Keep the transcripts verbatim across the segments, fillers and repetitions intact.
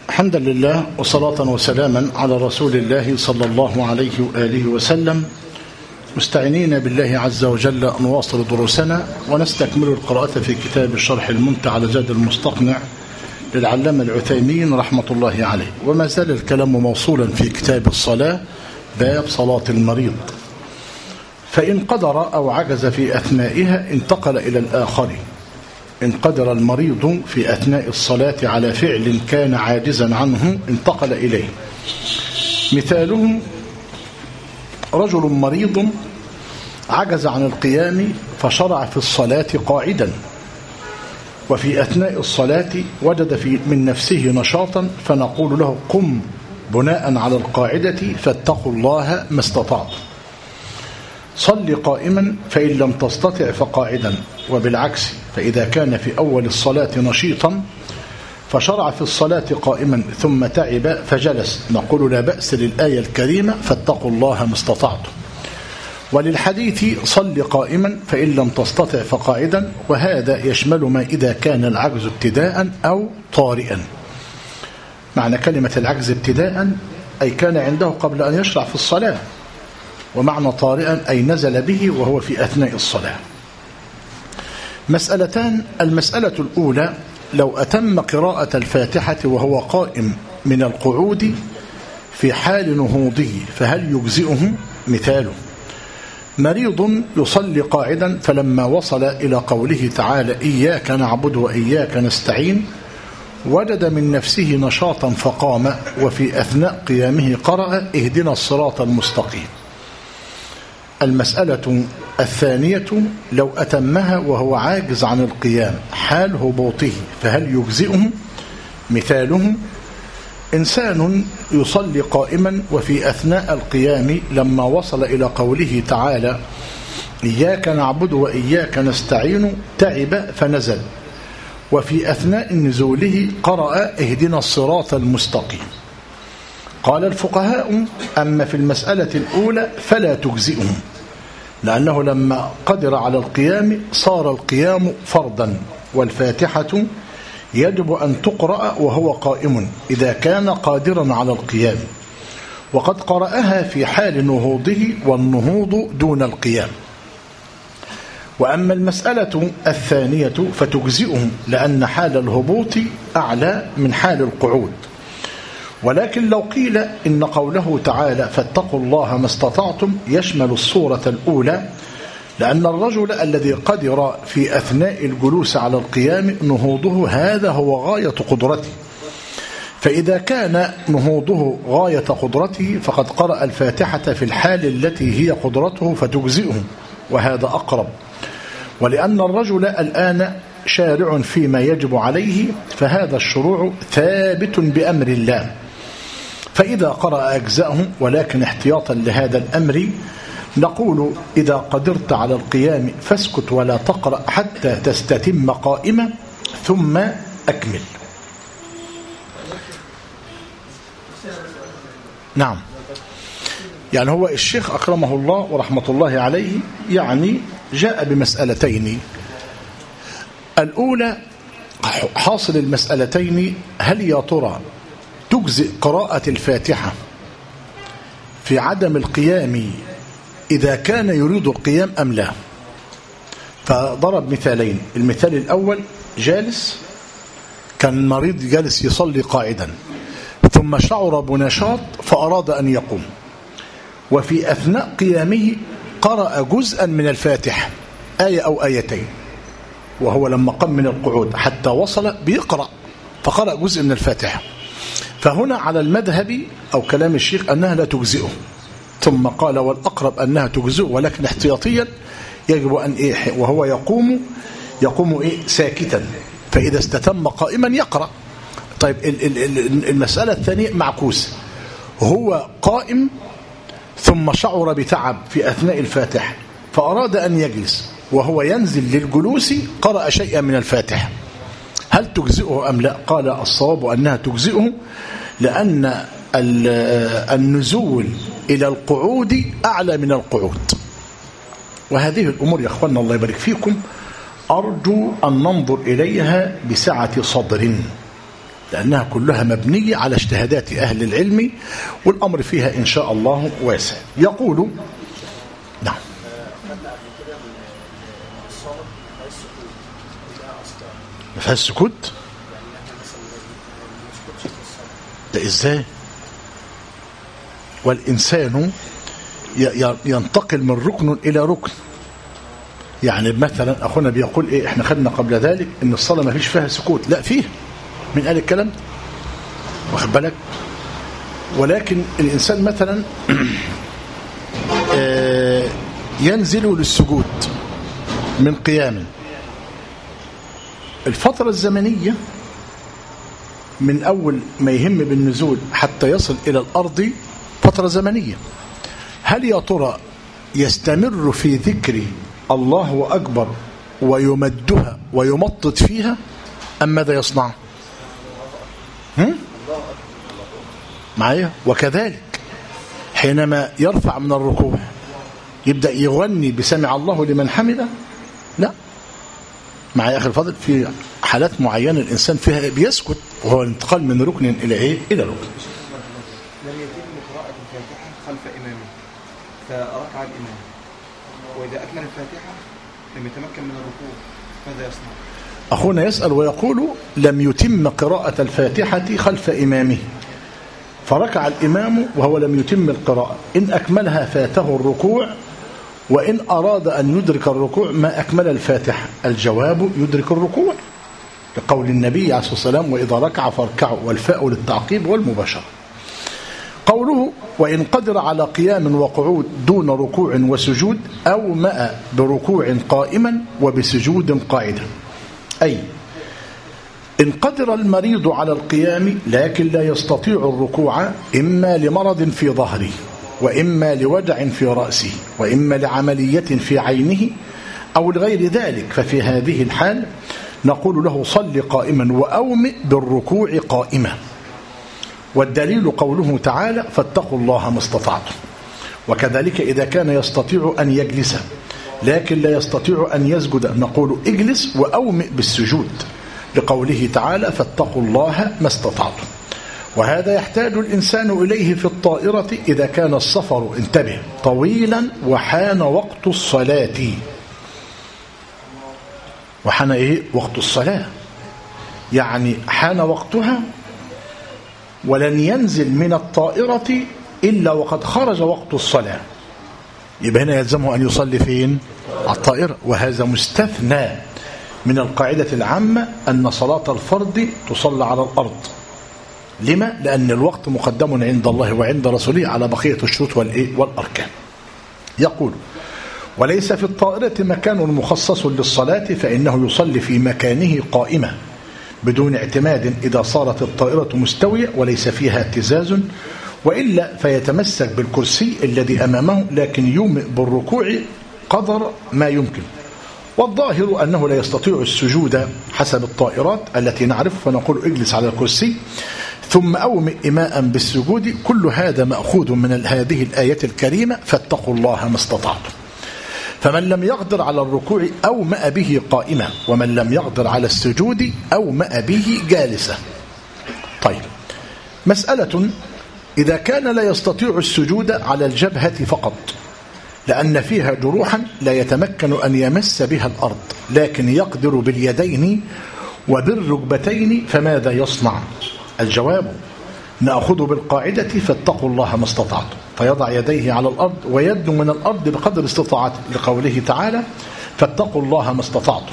حمدا لله وصلاة وسلاما على رسول الله صلى الله عليه وآله وسلم، مستعينين بالله عز وجل نواصل دروسنا ونستكمل القراءة في كتاب الشرح الممتع على زاد المستقنع للعلامة العثيمين رحمة الله عليه. وما زال الكلام موصولا في كتاب الصلاة باب صلاة المريض، فإن قدر أو عجز في أثنائها انتقل إلى الآخر. إن قدر المريض في أثناء الصلاة على فعل كان عاجزا عنه انتقل إليه. مثاله: رجل مريض عجز عن القيام فشرع في الصلاة قاعدا، وفي أثناء الصلاة وجد في من نفسه نشاطا فنقول له: قم بناء على القاعدة فاتقوا الله ما استطعت. صل قائما فإن لم تستطع فقاعدا، وبالعكس فإذا كان في أول الصلاة نشيطا فشرع في الصلاة قائما ثم تعب فجلس نقول: لا بأس للآية الكريمة فاتقوا الله ما استطعتم. وللحديث: صل قائما فإن لم تستطع فقاعدا، وهذا يشمل ما إذا كان العجز ابتداء أو طارئا. معنى كلمة العجز ابتداء أي كان عنده قبل أن يشرع في الصلاة، ومعنى طارئا أي نزل به وهو في أثناء الصلاة. مسألتان: المسألة الأولى: لو أتم قراءة الفاتحة وهو قائم من القعود في حال نهوضه فهل يجزئه؟ مثاله: مريض يصلي قاعدا فلما وصل إلى قوله تعالى إياك نعبد وإياك نستعين وجد من نفسه نشاطا فقام، وفي أثناء قيامه قرأ اهدنا الصراط المستقيم. المسألة الثانية: لو أتمها وهو عاجز عن القيام حال هبوطه فهل يجزئه؟ مثاله: إنسان يصلي قائما وفي أثناء القيام لما وصل إلى قوله تعالى إياك نعبد وإياك نستعين تعب فنزل، وفي أثناء نزوله قرأ اهدنا الصراط المستقيم. قال الفقهاء: أما في المسألة الأولى فلا تجزئه، لأنه لما قدر على القيام صار القيام فرضا، والفاتحة يجب أن تقرأ وهو قائم إذا كان قادرا على القيام، وقد قرأها في حال نهوضه، والنهوض دون القيام. وأما المسألة الثانية فتجزئه، لأن حال الهبوط أعلى من حال القعود. ولكن لو قيل إن قوله تعالى فاتقوا الله ما استطعتم يشمل الصورة الأولى، لأن الرجل الذي قدر في أثناء الجلوس على القيام نهوضه هذا هو غاية قدرته، فإذا كان نهوضه غاية قدرته فقد قرأ الفاتحة في الحال التي هي قدرته فتجزئه، وهذا أقرب. ولأن الرجل الآن شارع فيما يجب عليه فهذا الشروع ثابت بأمر الله، فإذا قرأ أجزأه، ولكن احتياطا لهذا الأمر نقول: إذا قدرت على القيام فاسكت ولا تقرأ حتى تستتم قائمة ثم أكمل. نعم، يعني هو الشيخ أكرمه الله ورحمة الله عليه يعني جاء بمسألتين. الأولى حاصل المسألتين: هل يا ترى تجزئ قراءة الفاتحة في عدم القيام إذا كان يريد القيام أم لا؟ فضرب مثالين. المثال الأول: جالس، كان مريض جالس يصلي قاعدا ثم شعر بنشاط فأراد أن يقوم، وفي أثناء قيامه قرأ جزءا من الفاتحة آية أو آيتين، وهو لما قام من القعود حتى وصل بيقرأ فقرأ جزء من الفاتحة. فهنا على المذهب أو كلام الشيخ أنها لا تجزئه، ثم قال والأقرب أنها تجزئه، ولكن احتياطيا يجب أن إيه وهو يقوم يقوم إيه ساكتا، فإذا استتم قائما يقرأ. طيب المسألة الثانية معكوس، هو قائم ثم شعر بتعب في أثناء الفاتحة فأراد أن يجلس، وهو ينزل للجلوس قرأ شيئا من الفاتحة، هل تجزئه أم لا؟ قال الصواب أنها تجزئه، لأن النزول إلى القعود أعلى من القعود. وهذه الأمور يا أخوانا الله يبارك فيكم أرجو أن ننظر إليها بسعة صدر، لأنها كلها مبنية على اجتهادات أهل العلم، والأمر فيها إن شاء الله واسع. يقول نعم ما فيهاش سكوت؟ ده إزاي؟ والإنسان ينتقل من ركن إلى ركن. يعني مثلا أخونا بيقول إيه، إحنا خدنا قبل ذلك إن الصلاة ما فيش فيها سكوت. لا فيه، من قال الكلام ده؟ واخد بالك؟ ولكن الإنسان مثلا ينزل للسجود من قيام، الفترة الزمنية من أول ما يهم بالنزول حتى يصل إلى الأرض فترة زمنية. هل يا ترى يستمر في ذكر الله أكبر ويمدها ويمطط فيها أم ماذا يصنع؟ هم؟ معايا؟ وكذلك حينما يرفع من الركوع يبدأ يغني بسمع الله لمن حمده؟ لا. معايا أخي الفاضل، في حالات معينة الإنسان فيها بيسكت، وهو الانتقال من ركن إلى إيه؟ إلى ركن. لم يتم قراءة الفاتحة خلف إمامه فركع الإمام، وإذا أكمل الفاتحة لم يتمكن من الركوع ماذا يصنع؟ أخونا يسأل ويقول لم يتم قراءة الفاتحة خلف إمامه فركع الإمام وهو لم يتم القراءة، إن أكملها فاته الركوع، وإن أراد أن يدرك الركوع ما أكمل الفاتحة. الجواب يدرك الركوع لقول النبي عليه الصلاة والسلام وإذا ركع فاركعوا، والفاء للتعقيب والمباشرة. قوله وإن قدر على قيام وقعود دون ركوع وسجود أو مأ بركوع قائما وبسجود قاعدا، أي إن قدر المريض على القيام لكن لا يستطيع الركوع إما لمرض في ظهره وإما لوجع في رأسه وإما لعملية في عينه أو لغير ذلك، ففي هذه الحال نقول له صل قائما وأومئ بالركوع قائما. والدليل قوله تعالى فاتقوا الله ما استطعتم. وكذلك إذا كان يستطيع أن يجلس لكن لا يستطيع أن يسجد نقول اجلس وأومئ بالسجود لقوله تعالى فاتقوا الله ما استطعتم. وهذا يحتاج الإنسان إليه في الطائرة إذا كان السفر انتبه طويلا وحان وقت الصلاة. وحان إيه؟ وقت الصلاة، يعني حان وقتها ولن ينزل من الطائرة إلا وقد خرج وقت الصلاة، يبقى هنا يلزمه أن يصلي فين؟ على الطائرة. وهذا مستثنى من القاعدة العامة أن صلاة الفرد تصلى على الأرض. لما؟ لأن الوقت مقدم عند الله وعند رسوله على بقية الشروط والأركان. يقول وليس في الطائرة مكان مخصص للصلاة فإنه يصلي في مكانه قائمة بدون اعتماد إذا صارت الطائرة مستوية وليس فيها اهتزاز، وإلا فيتمسك بالكرسي الذي أمامه لكن يومئ بالركوع قدر ما يمكن. والظاهر أنه لا يستطيع السجود حسب الطائرات التي نعرف فنقول اجلس على الكرسي ثم أومئ إيماء بالسجود. كل هذا مأخوذ من هذه الآية الكريمة فاتقوا الله ما استطعتم. فمن لم يقدر على الركوع أومأ به قائمة، ومن لم يقدر على السجود أومأ به جالسة. طيب مسألة إذا كان لا يستطيع السجود على الجبهة فقط لأن فيها جروحا لا يتمكن أن يمس بها الأرض لكن يقدر باليدين وبالركبتين فماذا يصنع؟ الجواب نأخذ بالقاعدة فاتقوا الله ما استطعتم، فيضع يديه على الأرض ويد من الأرض بقدر استطاعته لقوله تعالى فاتقوا الله ما استطعتم.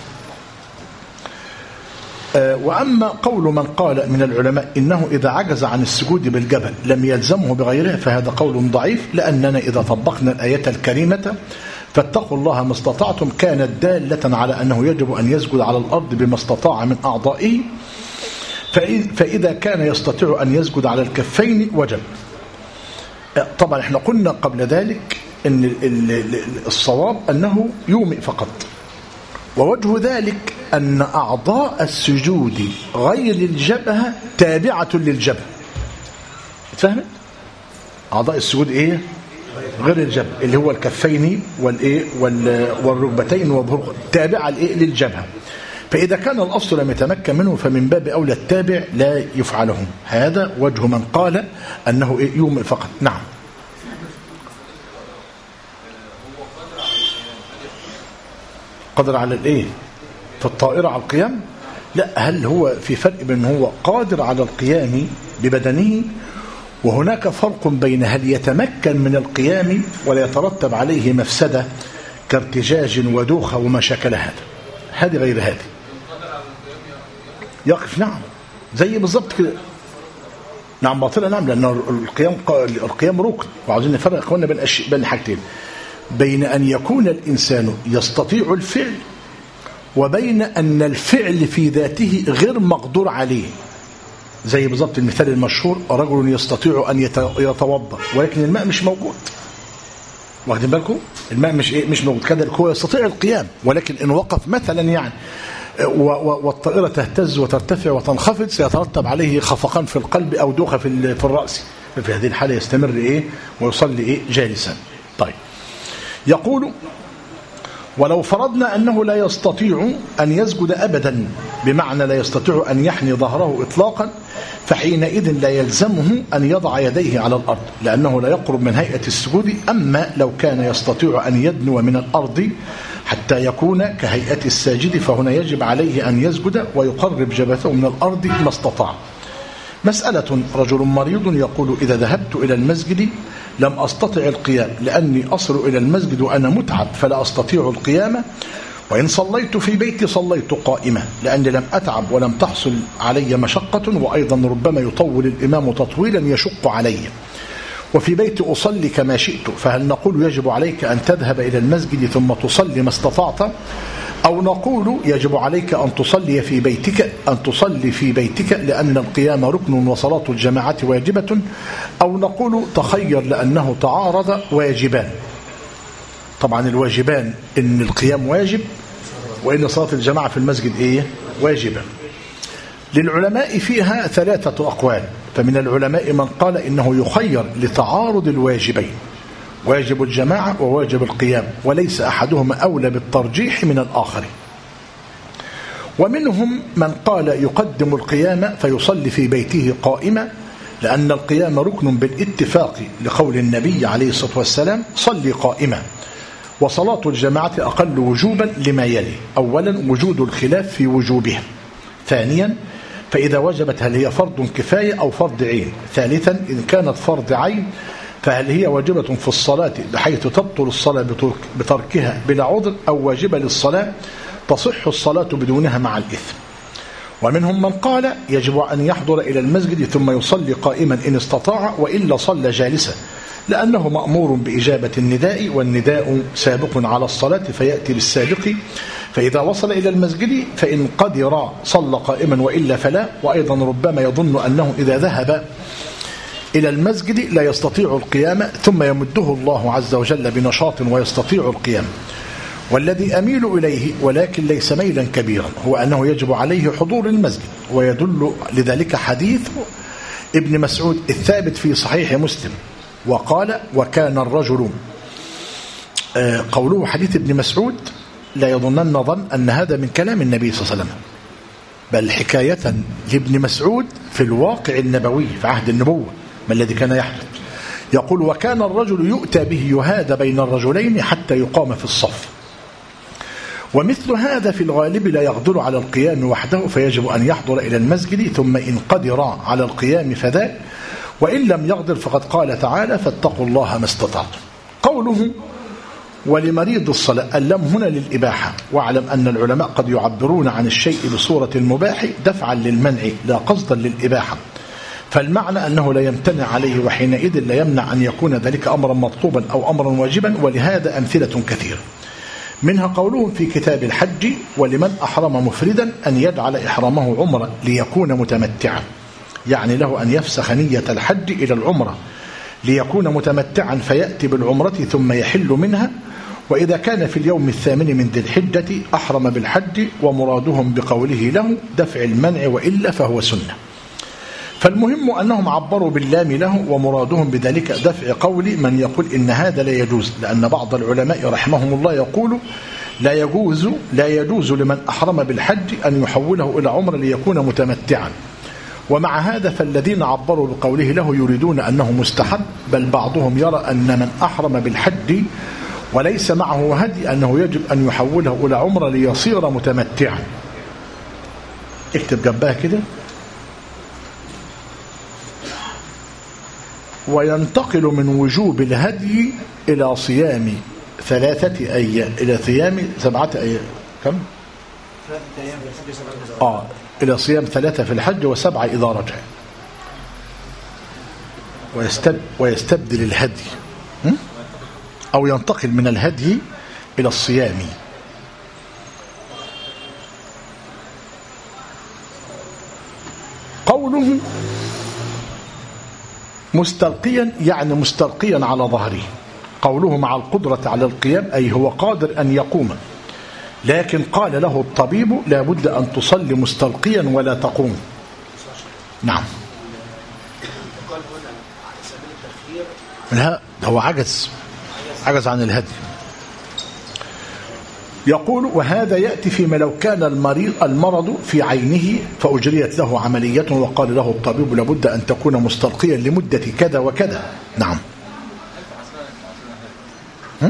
وأما قول من قال من العلماء إنه إذا عجز عن السجود بالجبل لم يلزمه بغيره فهذا قول ضعيف، لأننا إذا طبقنا الآية الكريمة فاتقوا الله ما استطعتم كانت دالة على أنه يجب أن يسجد على الأرض بما استطاع من أعضائه، فإذا كان يستطيع أن يسجد على الكفين وجب. طبعا احنا قلنا قبل ذلك أن الصواب أنه يومئ فقط، ووجه ذلك أن أعضاء السجود غير الجبهة تابعة للجبهة. فهمت؟ أعضاء السجود إيه؟ غير الجبهة اللي هو الكفين والإيه والركبتين والبرق تابعة للجبهة. فإذا كان الأصل لم يتمكن منه فمن باب أولى التابع لا يفعله. هذا وجه من قال أنه يوم فقط. نعم. قدر على الإيه؟ في الطائرة على القيام؟ لا، هل هو في فرق بين هو قادر على القيام ببدنه، وهناك فرق بين هل يتمكن من القيام ولا يترتب عليه مفسدة كارتجاج ودوخة وما شكل هذا. هذه غير هذه. يقف نعم زي بالضبط كده. نعم باطلة نعم، لأن القيام القيام ركن. وعاوزين نفرق اخواننا بين بين حاجتين، بين أن يكون الإنسان يستطيع الفعل وبين أن الفعل في ذاته غير مقدور عليه. زي بالضبط المثال المشهور، رجل يستطيع أن يتوضأ ولكن الماء مش موجود. واخدين بالكم؟ الماء مش ايه مش موجود. كذلك هو يستطيع القيام ولكن إن وقف مثلا يعني والطائرة تهتز وترتفع وتنخفض سيترتب عليه خفقان في القلب أو دوخة في في الرأس، ففي هذه الحالة يستمر إيه ويصلي إيه جالسا. طيب يقول: ولو فرضنا أنه لا يستطيع أن يسجد أبدا، بمعنى لا يستطيع أن يحني ظهره إطلاقا، فحينئذ لا يلزمه أن يضع يديه على الأرض لأنه لا يقرب من هيئة السجود. أما لو كان يستطيع أن يدنو من الأرض حتى يكون كهيئة الساجد فهنا يجب عليه أن يسجد ويقرب جبهته من الأرض ما استطاع. مسألة: رجل مريض يقول: إذا ذهبت إلى المسجد لم أستطع القيام لأني أصل إلى المسجد وأنا متعب فلا أستطيع القيام، وإن صليت في بيتي صليت قائمة لأني لم أتعب ولم تحصل علي مشقة، وأيضا ربما يطول الإمام تطويلا يشق علي، وفي بيتي أصلي كما شئت، فهل نقول يجب عليك أن تذهب إلى المسجد ثم تصلي ما استطعت، أو نقول يجب عليك أن تصلي في بيتك أن تصلي في بيتك لأن القيام ركن وصلاة الجماعة واجبة، أو نقول تخير لأنه تعارض واجبان. طبعا الواجبان إن القيام واجب وإن صلاة الجماعة في المسجد إيه واجبة. للعلماء فيها ثلاثة أقوال، فمن العلماء من قال إنه يخير لتعارض الواجبين، واجب الجماعة وواجب القيام، وليس أحدهما أولى بالترجيح من الآخر. ومنهم من قال يقدم القيام فيصلي في بيته قائمة لأن القيام ركن بالاتفاق لقول النبي عليه الصلاة والسلام: صلي قائمة. وصلاة الجماعة أقل وجوبا لما يلي: أولا وجود الخلاف في وجوبها، ثانيا فإذا وجبت هل هي فرض كفاية أو فرض عين، ثالثا إن كانت فرض عين فهل هي واجبة في الصلاة بحيث تبطل الصلاة بتركها بلا عذر، أو واجبة للصلاة تصح الصلاة بدونها مع الإثم. ومنهم من قال يجب أن يحضر إلى المسجد ثم يصلي قائما إن استطاع، وإلا صلى جالسا لأنه مأمور بإجابة النداء، والنداء سابق على الصلاة فيأتي بالسابق، فإذا وصل إلى المسجد فإن قدر صلى قائما وإلا فلا. وأيضا ربما يظن أنه إذا ذهب إلى المسجد لا يستطيع القيام ثم يمده الله عز وجل بنشاط ويستطيع القيام. والذي أميل إليه ولكن ليس ميلا كبيرا هو أنه يجب عليه حضور المسجد، ويدل لذلك حديث ابن مسعود الثابت في صحيح مسلم، وقال: وكان الرجل، قوله حديث ابن مسعود لا يظنن ظن أن هذا من كلام النبي صلى الله عليه وسلم، بل حكاية لابن مسعود في الواقع النبوي في عهد النبوة ما الذي كان يحدث. يقول: وكان الرجل يؤتى به يهادى بين الرجلين حتى يقام في الصف، ومثل هذا في الغالب لا يقدر على القيام وحده فيجب أن يحضر إلى المسجد، ثم إن قدر على القيام فذاك، وإن لم يقدر فقد قال تعالى: فاتقوا الله ما استطعتم. قوله: ولمريض الصلاة، اللام هنا للإباحة. واعلم أن العلماء قد يعبرون عن الشيء بصورة المباح دفعا للمنع لا قصدا للإباحة، فالمعنى أنه لا يمتنع عليه، وحينئذ لا يمنع أن يكون ذلك أمرا مطلوبا أو أمرا واجبا، ولهذا أمثلة كثيرة. منها قولهم في كتاب الحج: ولمن أحرم مفردا أن يجعل إحرامه عمرة ليكون متمتعا، يعني له أن يفسخ نية الحج إلى العمرة ليكون متمتعا فيأتي بالعمرة ثم يحل منها. وإذا كان في اليوم الثامن من ذي الحجة أحرم بالحج، ومرادهم بقوله له دفع المنع، وإلا فهو سنة. فالمهم أنهم عبروا باللام له، ومرادهم بذلك دفع قول من يقول إن هذا لا يجوز، لأن بعض العلماء رحمهم الله يقول: لا يجوز لا يجوز لمن أحرم بالحج أن يحوله إلى عمرة ليكون متمتعا. ومع هذا فالذين عبروا بقوله له يريدون أنه مستحب، بل بعضهم يرى أن من أحرم بالحج وليس معه هدي أنه يجب أن يحوله إلى عمرة ليصير متمتعا. اكتب جنبها كده. وينتقل من وجوب الهدي إلى صيام ثلاثة أيام إلى صيام سبعة أيام. كم؟ آه إلى صيام ثلاثة في الحج وسبعة إذا رجع. ويستب ويستبدل الهدي أو ينتقل من الهدي إلى الصيام. قوله مستلقيا يعني مستلقيا على ظهره. قوله مع القدرة على القيام أي هو قادر أن يقوم، لكن قال له الطبيب لا بد أن تصلي مستلقيا ولا تقوم. نعم. لا هو عجز عجز عن الهدي. يقول وهذا يأتي فيما لو كان المريض المرض في عينه فأجريت له عملية وقال له الطبيب لابد أن تكون مستلقيا لمدة كذا وكذا. نعم. هم؟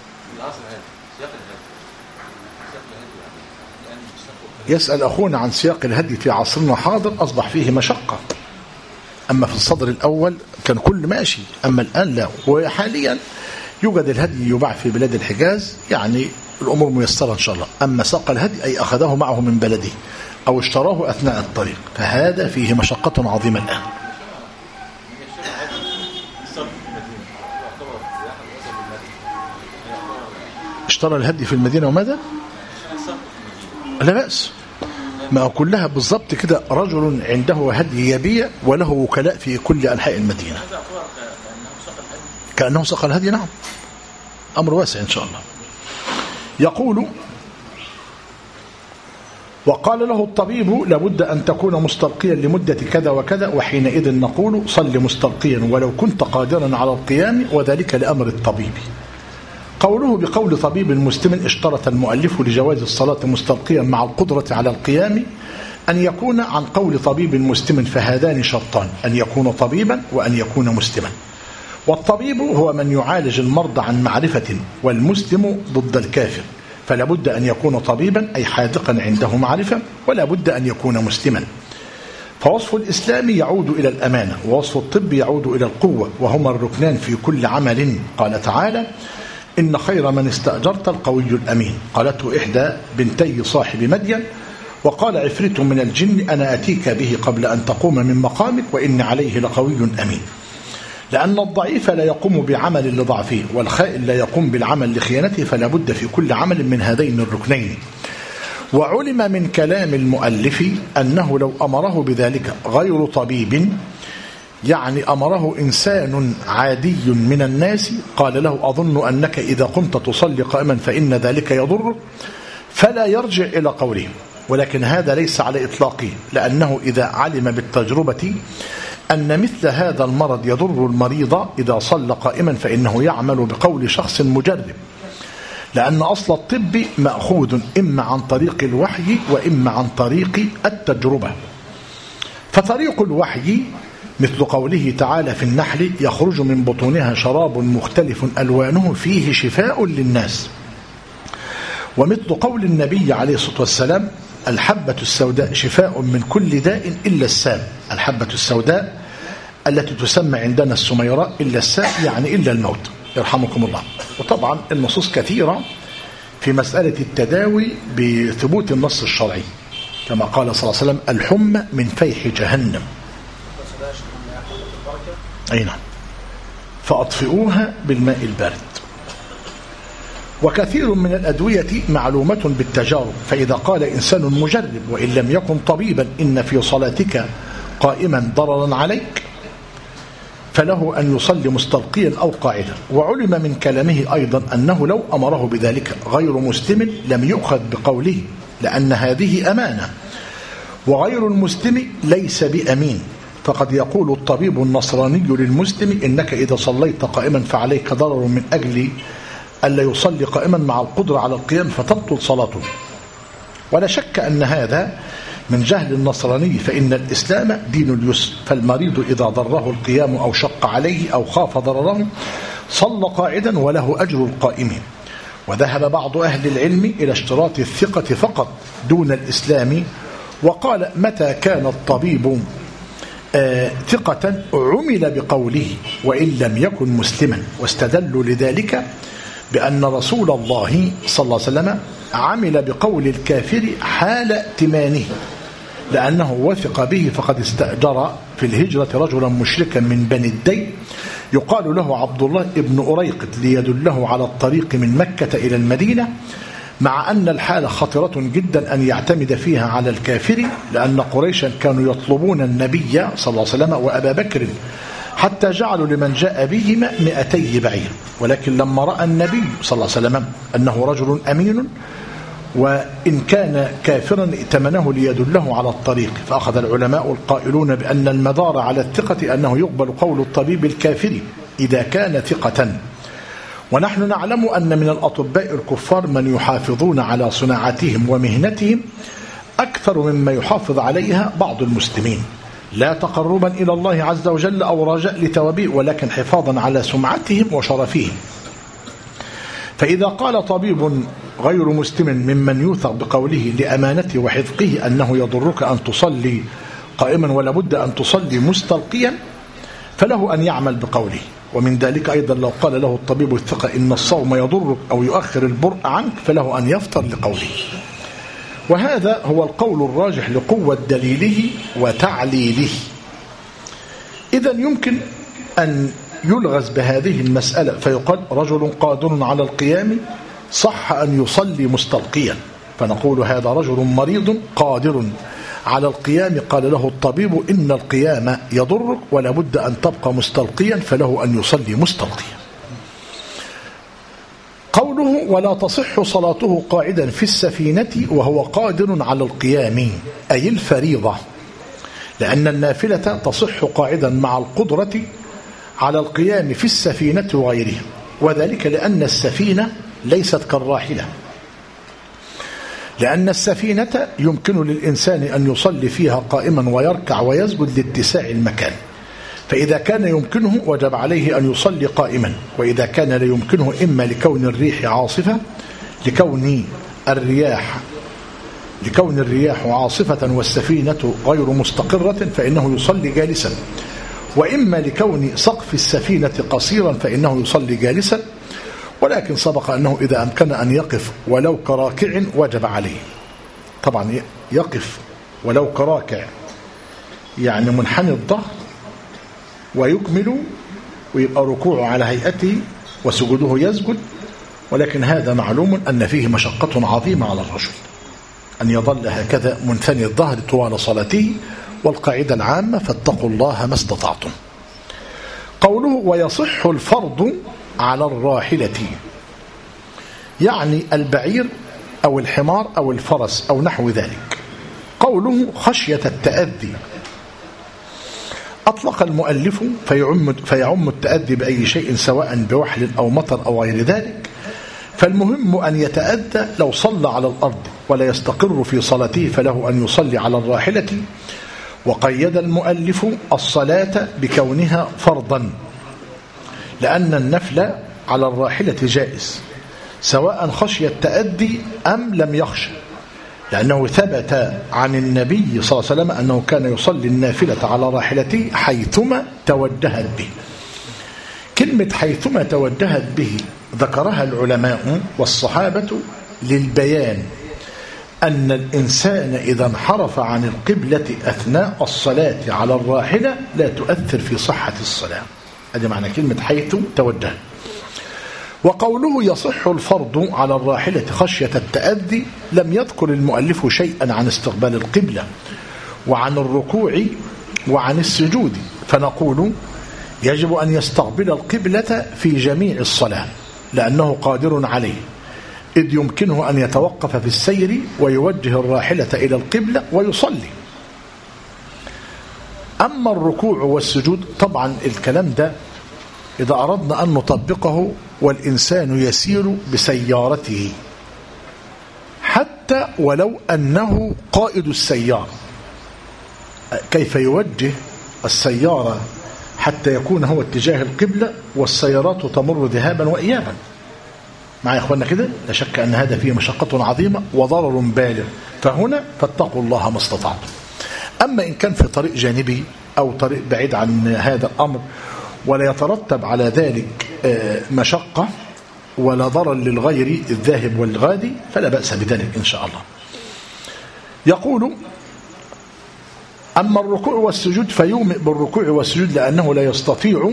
يسأل أخونا عن سياق الهدي في عصرنا حاضر أصبح فيه مشقة. أما في الصدر الأول كان كل ماشي، أما الآن لا. وحاليا يوجد الهدي يباع في بلاد الحجاز، يعني الأمور ميسرة إن شاء الله. أما ساق الهدي أي أخذه معه من بلده أو اشتراه أثناء الطريق، فهذا فيه مشقة عظيمة الآن. اشترى الهدي في المدينة وماذا؟ لا بأس، ما كلها بالضبط كده. رجل عنده هدي يبيع وله وكلاء في كل أنحاء المدينة كأنه ساق الهدي. نعم، أمر واسع إن شاء الله. يقول وقال له الطبيب لابد أن تكون مستلقيا لمدة كذا وكذا، وحينئذ نقول صل مستلقيا ولو كنت قادرا على القيام، وذلك لأمر الطبيب. قوله بقول طبيب مسلم اشترط المؤلف لجواز الصلاة مستلقيا مع القدرة على القيام أن يكون عن قول طبيب مسلم، فهذان شرطان: أن يكون طبيبا وأن يكون مسلما. والطبيب هو من يعالج المرضى عن معرفة، والمسلم ضد الكافر، فلا بد أن يكون طبيبا أي حاذقا عنده معرفة، ولا بد أن يكون مسلما. فوصف الإسلام يعود إلى الأمانة، ووصف الطب يعود إلى القوة، وهما الركنان في كل عمل. قال تعالى: إن خير من استأجرت القوي الأمين. قالته إحدى بنتي صاحب مدين: وقال عفريت من الجن أنا أتيك به قبل أن تقوم من مقامك وإن عليه لقوي أمين. لأن الضعيف لا يقوم بعمل لضعفه، والخائن لا يقوم بالعمل لخيانته، فلا بد في كل عمل من هذين الركنين. وعلم من كلام المؤلف أنه لو أمره بذلك غير طبيب، يعني أمره إنسان عادي من الناس، قال له أظن أنك إذا قمت تصلي قائما فإن ذلك يضر، فلا يرجع إلى قوله. ولكن هذا ليس على إطلاقه، لأنه إذا علم بالتجربة أن مثل هذا المرض يضر المريض إذا صلى قائما فإنه يعمل بقول شخص مجرب، لأن أصل الطب مأخوذ إما عن طريق الوحي وإما عن طريق التجربة. فطريق الوحي مثل قوله تعالى في النحل: يخرج من بطونها شراب مختلف ألوانه فيه شفاء للناس. ومثل قول النبي عليه الصلاة والسلام: الحبة السوداء شفاء من كل داء إلا السام. الحبة السوداء التي تسمى عندنا السميراء إلا السام، يعني إلا الموت، يرحمكم الله. وطبعا النصوص كثيرة في مسألة التداوي بثبوت النص الشرعي، كما قال صلى الله عليه وسلم: الحمى من فيح جهنم. أي نعم، فأطفئوها بالماء البارد. وكثير من الأدوية معلومة بالتجارب، فإذا قال إنسان مجرب وإن لم يكن طبيبا إن في صلاتك قائما ضررا عليك، فله أن يصلي مستلقيا أو قاعدا. وعلم من كلامه أيضا أنه لو أمره بذلك غير مسلم لم يؤخذ بقوله، لأن هذه أمانة، وغير المسلم ليس بأمين. فقد يقول الطبيب النصراني للمسلم: إنك إذا صليت قائما فعليك ضرر من أجل ألا يصلي قائما مع القدرة على القيام فتبطل صلاته. ولا شك أن هذا من جهل النصراني، فإن الإسلام دين اليسر، فالمريض إذا ضره القيام أو شق عليه أو خاف ضرره صلى قاعدا وله أجر القائم. وذهب بعض أهل العلم إلى اشتراط الثقة فقط دون الإسلام، وقال متى كان الطبيب آه ثقة عمل بقوله وإن لم يكن مسلما، واستدلوا لذلك بأن رسول الله صلى الله عليه وسلم عمل بقول الكافر حال ائتمانه، لأنه وثق به، فقد استأجر في الهجرة رجلا مشركا من بني الدين يقال له عبد الله ابن أريقط ليدله على الطريق من مكة إلى المدينة، مع أن الحالة خطرة جدا أن يعتمد فيها على الكافر، لأن قريشا كانوا يطلبون النبي صلى الله عليه وسلم وأبا بكر حتى جعلوا لمن جاء بهما مئتي بعير. ولكن لما رأى النبي صلى الله عليه وسلم أنه رجل أمين وإن كان كافرا ائتمنه ليدله على الطريق، فأخذ العلماء القائلون بأن المدار على الثقة أنه يقبل قول الطبيب الكافر إذا كان ثقة. ونحن نعلم أن من الأطباء الكفار من يحافظون على صناعتهم ومهنتهم أكثر مما يحافظ عليها بعض المسلمين، لا تقربا إلى الله عز وجل أو رجاء لتوابيه، ولكن حفاظا على سمعتهم وشرفهم. فإذا قال طبيب غير مسلم ممن يوثق بقوله لأمانته وحفظه أنه يضرك أن تصلي قائما ولا بد أن تصلي مستلقيا، فله أن يعمل بقوله. ومن ذلك أيضا لو قال له الطبيب الثقة إن الصوم يضرك أو يؤخر البرء عنك، فله أن يفطر لقوله. وهذا هو القول الراجح لقوة دليله وتعليله. إذن يمكن أن يلغز بهذه المسألة فيقال رجل قادر على القيام صح أن يصلي مستلقيا، فنقول هذا رجل مريض قادر على القيام، قال له الطبيب إن القيام يضرك ولا بد أن تبقى مستلقيا، فله أن يصلي مستلقيا. قوله ولا تصح صلاته قاعدا في السفينة وهو قادر على القيام، أي الفريضة، لأن النافلة تصح قاعدا مع القدرة على القيام في السفينة وغيرها، وذلك لأن السفينة ليست كالراحلة، لأن السفينة يمكن للإنسان أن يصلي فيها قائما ويركع ويسجد لاتساع المكان، فإذا كان يمكنه وجب عليه أن يصلي قائما، وإذا كان لا يمكنه إما لكون الريح عاصفة لكون الرياح لكون الرياح عاصفة والسفينة غير مستقرة فإنه يصلي جالسا، وإما لكون سقف السفينة قصيرا فإنه يصلي جالسا. ولكن سبق أنه إذا أمكن أن يقف ولو كراكع وجب عليه. طبعا يقف ولو كراكع يعني منحني الظهر ويكمل ويبقى ركوعه على هيئته وسجوده يسجد، ولكن هذا معلوم أن فيه مشقة عظيمة على الرجل أن يظل هكذا منثني الظهر طوال صلاته. والقاعدة العامة فاتقوا الله ما استطعتم. قوله ويصح الفرض على الراحلة، يعني البعير أو الحمار أو الفرس أو نحو ذلك. قوله خشية التأذي، أطلق المؤلف فيعم, فيعم التأذي بأي شيء سواء بوحل أو مطر أو غير ذلك، فالمهم أن يتأذى لو صلى على الأرض ولا يستقر في صلاته فله أن يصلي على الراحلة. وقيد المؤلف الصلاة بكونها فرضا، لأن النفل على الراحلة جائز سواء خشي التأدي أم لم يخشى، لأنه ثبت عن النبي صلى الله عليه وسلم أنه كان يصلي النافلة على راحلته حيثما توجهت به. كلمة حيثما توجهت به ذكرها العلماء والصحابة للبيان أن الإنسان إذا انحرف عن القبلة أثناء الصلاة على الراحلة لا تؤثر في صحة الصلاة. هذا معنى كلمة حيث توجه. وقوله يصح الفرض على الراحلة خشية التأذي، لم يذكر المؤلف شيئا عن استقبال القبلة وعن الركوع وعن السجود، فنقول يجب أن يستقبل القبلة في جميع الصلاة لأنه قادر عليه، إذ يمكنه أن يتوقف في السير ويوجه الراحلة إلى القبلة ويصلي. أما الركوع والسجود طبعا الكلام ده إذا أردنا أن نطبقه والإنسان يسير بسيارته حتى ولو أنه قائد السيارة، كيف يوجه السيارة حتى يكون هو اتجاه القبلة والسيارات تمر ذهابا وإيابا؟ مع إخواننا كده، لا شك أن هذا فيه مشقة عظيمة وضرر بالغ، فهنا فاتقوا الله ما استطعتم. أما إن كان في طريق جانبي أو طريق بعيد عن هذا الأمر ولا يترتب على ذلك مشقة ولا ضرر للغير الذاهب والغادي فلا بأس بذلك إن شاء الله. يقول: أما الركوع والسجود فيومئ بالركوع والسجود لأنه لا يستطيع،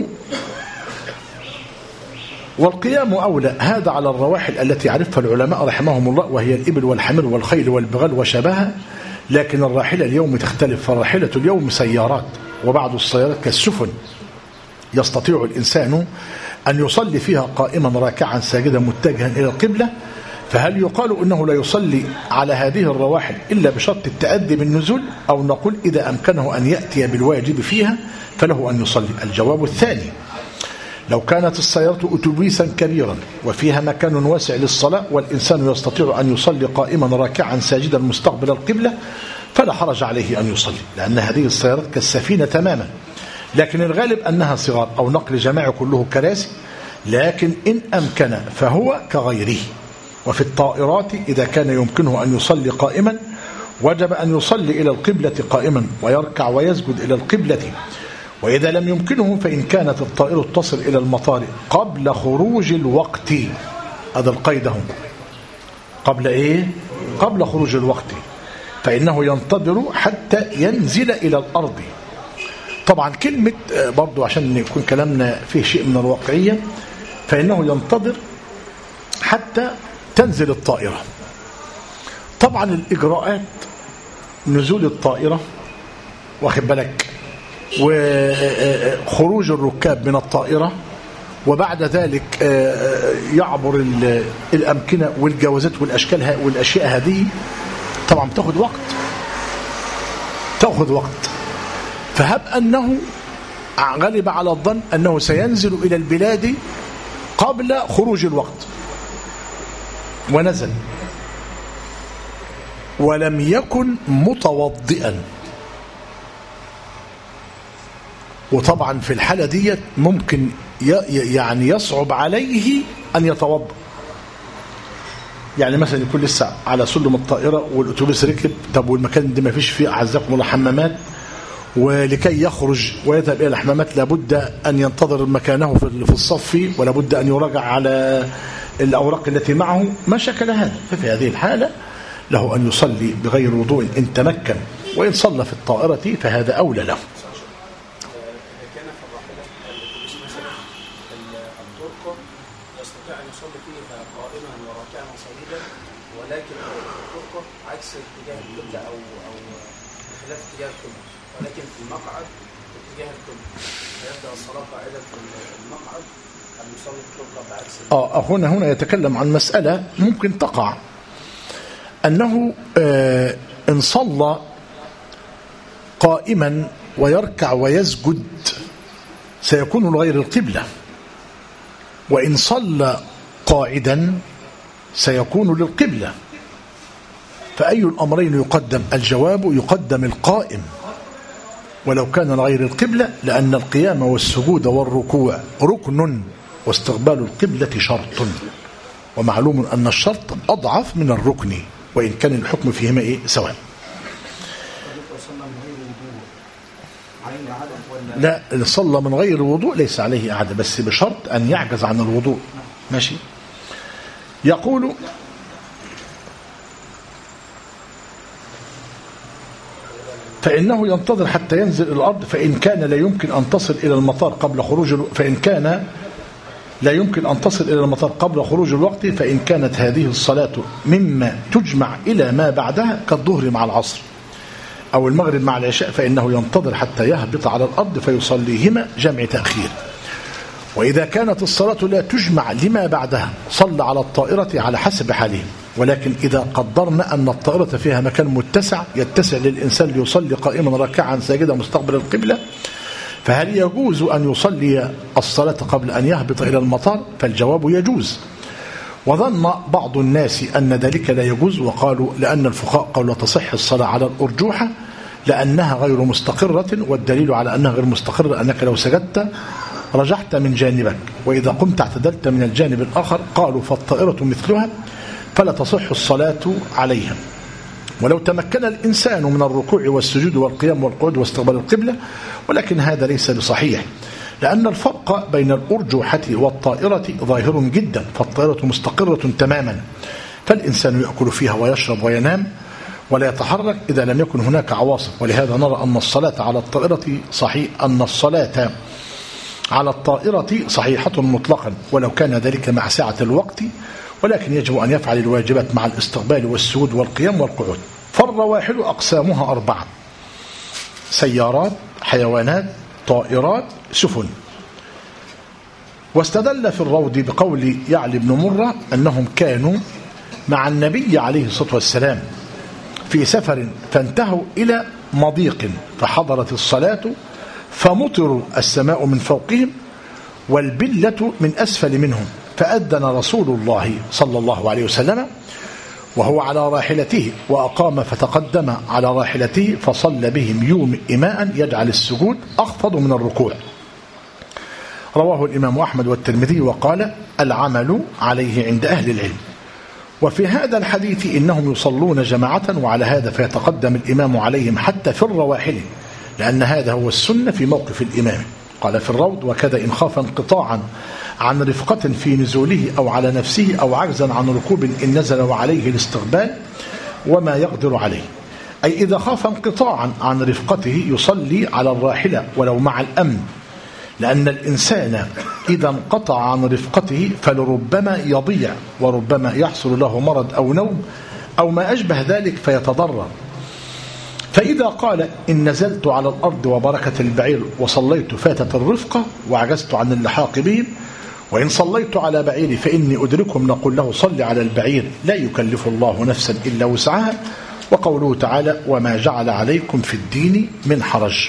والقيام أولى. هذا على الرواحل التي عرفها العلماء رحمهم الله، وهي الإبل والحمير والخيل والبغال وشبهها، لكن الراحلة اليوم تختلف، فالراحلة اليوم سيارات، وبعض السيارات كالسفن يستطيع الإنسان أن يصلي فيها قائما راكعا ساجدا متجها إلى القبلة. فهل يقال إنه لا يصلي على هذه الرواحل إلا بشرط التأدي بالنزول، أو نقول إذا أمكنه أن يأتي بالواجب فيها فله أن يصلي؟ الجواب الثاني: لو كانت السيارة أتوبيسا كبيرا وفيها مكان واسع للصلاة والإنسان يستطيع أن يصلي قائما راكعا ساجدا مستقبل القبلة فلا حرج عليه أن يصلي، لأن هذه السيارات كالسفينة تماما، لكن الغالب أنها صغار أو نقل جماعي كله كراسي، لكن إن أمكن فهو كغيره. وفي الطائرات إذا كان يمكنه أن يصلي قائما وجب أن يصلي إلى القبلة قائما ويركع ويسجد إلى القبلة، وإذا لم يمكنه فإن كانت الطائرة تصل إلى المطار قبل خروج الوقت، هذا القيد هم قبل إيه؟ قبل خروج الوقت، فإنه ينتظر حتى ينزل إلى الأرض. طبعا كلمة برضو عشان يكون كلامنا فيه شيء من الواقعية، فإنه ينتظر حتى تنزل الطائرة. طبعا الإجراءات نزول الطائرة واخد بالك وخروج الركاب من الطائرة وبعد ذلك يعبر الأمكنة والجوازات والأشكال والأشياء هذه طبعا تأخذ وقت تأخذ وقت فهب أنه غلب على الظن أنه سينزل إلى البلاد قبل خروج الوقت ونزل ولم يكن متوضئا، وطبعا في الحالة دي ممكن يعني يصعب عليه أن يتوضأ. يعني مثلا يكون لسه على سلم الطائرة والأتوبيس ركب، طب والمكان ده ما فيش فيه أعزكم الله حمامات، ولكي يخرج ويذهب إلى الحمامات لابد أن ينتظر مكانه في الصف ولابد أن يراجع على الأوراق التي معه، ما شكل هذا. ففي هذه الحالة له أن يصلي بغير وضوء إن تمكن، وإن صلى في الطائرة فهذا أولى له. ولكن الطرقة عكس اتجاه القبلة أو أو خلاف اتجاه القبلة، ولكن في المقعد اتجاه القبلة، فيبدأ الصلاة قاعدة في المقعد أم يصلي الطرقة بعكس؟ آه هنا هنا يتكلم عن مسألة ممكن تقع، أنه آه إن صلى قائما ويركع ويسجد سيكون لغير القبلة، وإن صلى قاعدا سيكون للقبلة، فأي الأمرين يقدم؟ الجواب يقدم القائم ولو كان لغير القبلة، لأن القيام والسجود والركوع ركن واستقبال القبلة شرط، ومعلوم أن الشرط أضعف من الركن وإن كان الحكم فيهما إيه سواء. لا، صلى من غير الوضوء ليس عليه إعادة، بس بشرط أن يعجز عن الوضوء. ماشي. يقول فإنه ينتظر حتى ينزل إلى الأرض، فإن كان لا يمكن أن تصل إلى المطار قبل خروج الو... فإن كان لا يمكن أن تصل إلى المطار قبل خروج الوقت، فإن كانت هذه الصلاة مما تجمع إلى ما بعدها كالظهر مع العصر أو المغرب مع العشاء، فإنه ينتظر حتى يهبط على الأرض فيصليهما جمع تأخير. وإذا كانت الصلاة لا تجمع لما بعدها صلى على الطائرة على حسب حاله، ولكن إذا قدرنا أن الطائرة فيها مكان متسع يتسع للإنسان ليصلي قائما راكعا ساجدا مستقبل القبلة، فهل يجوز أن يصلي الصلاة قبل أن يهبط إلى المطار؟ فالجواب يجوز. وظن بعض الناس أن ذلك لا يجوز، وقالوا لأن الفقهاء قالوا تصح الصلاة على الأرجوحة لأنها غير مستقرة، والدليل على أنها غير مستقرة أنك لو سجدت رجحت من جانبك، وإذا قمت اعتدلت من الجانب الآخر. قالوا فالطائرة مثلها فلا تصح الصلاة عليها. ولو تمكن الإنسان من الركوع والسجود والقيام والقعود واستقبال القبلة، ولكن هذا ليس بصحيح، لأن الفرق بين الأرجوحة والطائرة ظاهر جدا. فالطائرة مستقرة تماما، فالإنسان يأكل فيها ويشرب وينام ولا يتحرك إذا لم يكن هناك عواصف. ولهذا نرى أن الصلاة على الطائرة صحيح أن الصلاة على الطائرة صحيحة مطلقا، ولو كان ذلك مع سعة الوقت، ولكن يجب أن يفعل الواجبات مع الاستقبال والسجود والقيام والقعود. فالرواحل أقسامها أربعة: سيارات، حيوانات، طائرات، سفن. واستدل في الروض بقول يعلي بن مرة أنهم كانوا مع النبي عليه الصلاة والسلام في سفر فانتهوا إلى مضيق فحضرت الصلاة فمطروا السماء من فوقهم والبلة من أسفل منهم، فأذن رسول الله صلى الله عليه وسلم وهو على راحلته وأقام فتقدم على راحلته فصلى بهم يوم إماء يجعل السجود أخفض من الركوع. رواه الإمام أحمد والترمذي وقال العمل عليه عند أهل العلم. وفي هذا الحديث إنهم يصلون جماعة، وعلى هذا فيتقدم الإمام عليهم حتى في الرواحل، لأن هذا هو السنة في موقف الإمام. قال في الروض وكذا إن خاف انقطاعا عن رفقة في نزوله أو على نفسه أو عجزا عن ركوب إن نزل وعليه الاستقبال وما يقدر عليه، أي إذا خاف انقطاعا عن رفقته يصلي على الراحلة ولو مع الأمن، لأن الإنسان إذا انقطع عن رفقته فلربما يضيع وربما يحصل له مرض أو نوم أو ما أشبه ذلك فيتضرر. فإذا قال إن نزلت على الأرض وبركة البعير وصليت فاتت الرفقة وعجزت عن اللحاق بهم، وإن صليت على بعيري فإني أدركهم، نقول له صل على البعير لا يكلف الله نفسا إلا وسعها. وقوله تعالى وما جعل عليكم في الدين من حرج.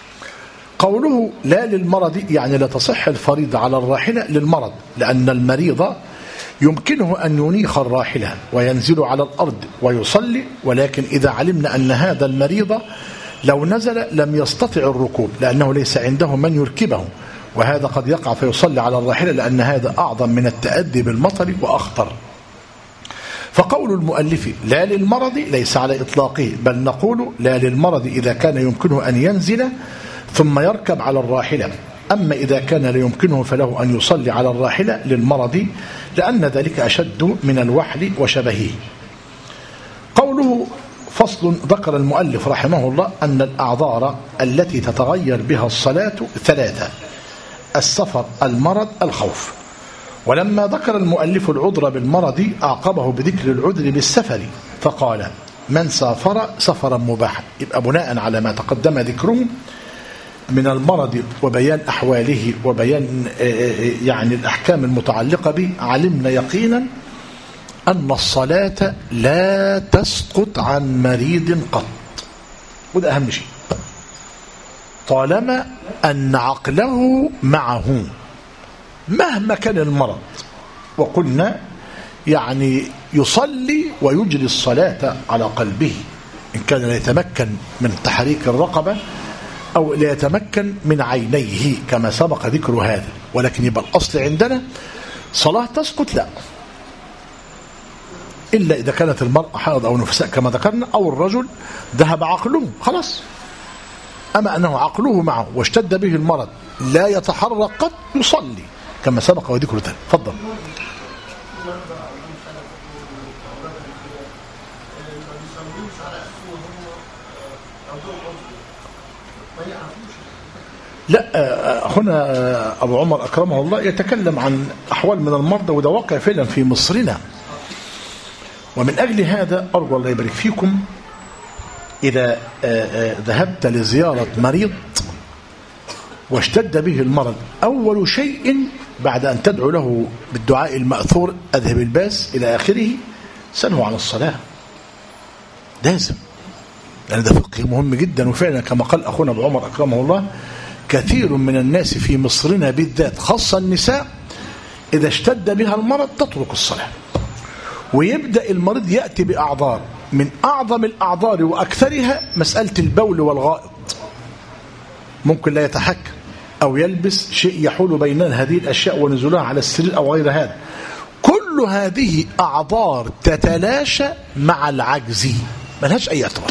قوله لا للمرض يعني لا تصح الفريضة على الراحلة للمرض، لأن المريض يمكنه أن ينيخ الراحلة وينزل على الأرض ويصلي، ولكن إذا علمنا أن هذا المريض لو نزل لم يستطع الركوب لأنه ليس عنده من يركبه، وهذا قد يقع فيصلي على الراحلة، لأن هذا أعظم من التأدي بالمطر وأخطر. فقول المؤلف لا للمرض ليس على إطلاقه، بل نقول لا للمرض إذا كان يمكنه أن ينزل ثم يركب على الراحلة، أما إذا كان لا يمكنه فله أن يصلي على الراحلة للمرض، لأن ذلك أشد من الوحل وشبهه. قوله فصل ذكر المؤلف رحمه الله أن الأعذار التي تتغير بها الصلاة ثلاثة: السفر، المرض، الخوف. ولما ذكر المؤلف العذر بالمرض أعقبه بذكر العذر بالسفر فقال من سافر سفرا مباحا. يبقى بناء على ما تقدم ذكره من المرض وبيان أحواله وبيان يعني الأحكام المتعلقة به، علمنا يقينا أن الصلاة لا تسقط عن مريض قط، وده أهم شيء، طالما أن عقله معه مهما كان المرض. وقلنا يعني يصلي ويجري الصلاة على قلبه إن كان لا يتمكن من تحريك الرقبة أو لا يتمكن من عينيه كما سبق ذكر هذا، ولكن يبقى الأصل عندنا صلاة تسقط لا، إلا إذا كانت المرأة حائض أو نفساء كما ذكرنا، أو الرجل ذهب عقله خلاص. أما أنه عقله معه واشتد به المرض لا يتحرك قد يصلي كما سبق وذكر ذلك. تفضل. لا، هنا أبو عمر أكرمه الله يتكلم عن أحوال من المرضى، وده واقع فعلا في مصرنا. ومن أجل هذا أرجو الله يبارك فيكم إذا ذهبت لزيارة مريض واشتد به المرض، أول شيء بعد أن تدعو له بالدعاء المأثور أذهب الباس إلى آخره سأله عن الصلاة، لازم، لأن ده فقه مهم جدا. وفعلا كما قال أخونا أبو عمر أكرمه الله كثير من الناس في مصرنا بالذات خاصة النساء إذا اشتد بها المرض تترك الصلاة، ويبدأ المريض يأتي بأعذار. من أعظم الأعذار وأكثرها مسألة البول والغائط، ممكن لا يتحكم أو يلبس شيء يحول بين هذه الأشياء ونزولها على السرير أو غير هذا. كل هذه أعذار تتلاشى مع العجز، ملهاش أي اعتبار.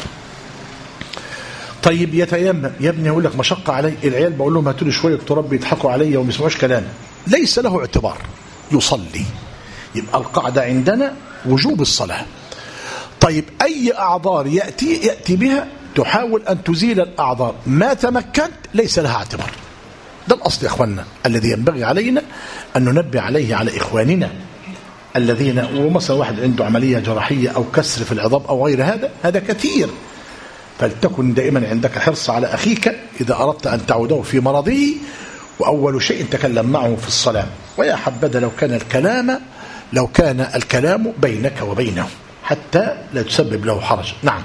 طيب يتيمم، يا ابني يقول لك مشقة علي، العيال بقول لهم هاتوا لي شوية تراب بيضحكوا علي وما يسمعوش كلام، ليس له اعتبار، يصلي. يبقى القاعدة عندنا وجوب الصلاة. طيب أي أعذار يأتي يأتي بها تحاول أن تزيل الأعذار، ما تمكنت ليس لها اعتبار. ده الأصل يا إخواننا الذي ينبغي علينا أن ننبه عليه على إخواننا الذين، ومثلا واحد عنده عملية جراحية أو كسر في العظام أو غير هذا، هذا كثير. فلتكن دائما عندك حرص على أخيك إذا أردت أن تعوده في مرضه، وأول شيء تكلم معه في الصلاة. ويا حبذا لو كان الكلام لو كان الكلام بينك وبينه حتى لا تسبب له حرج. نعم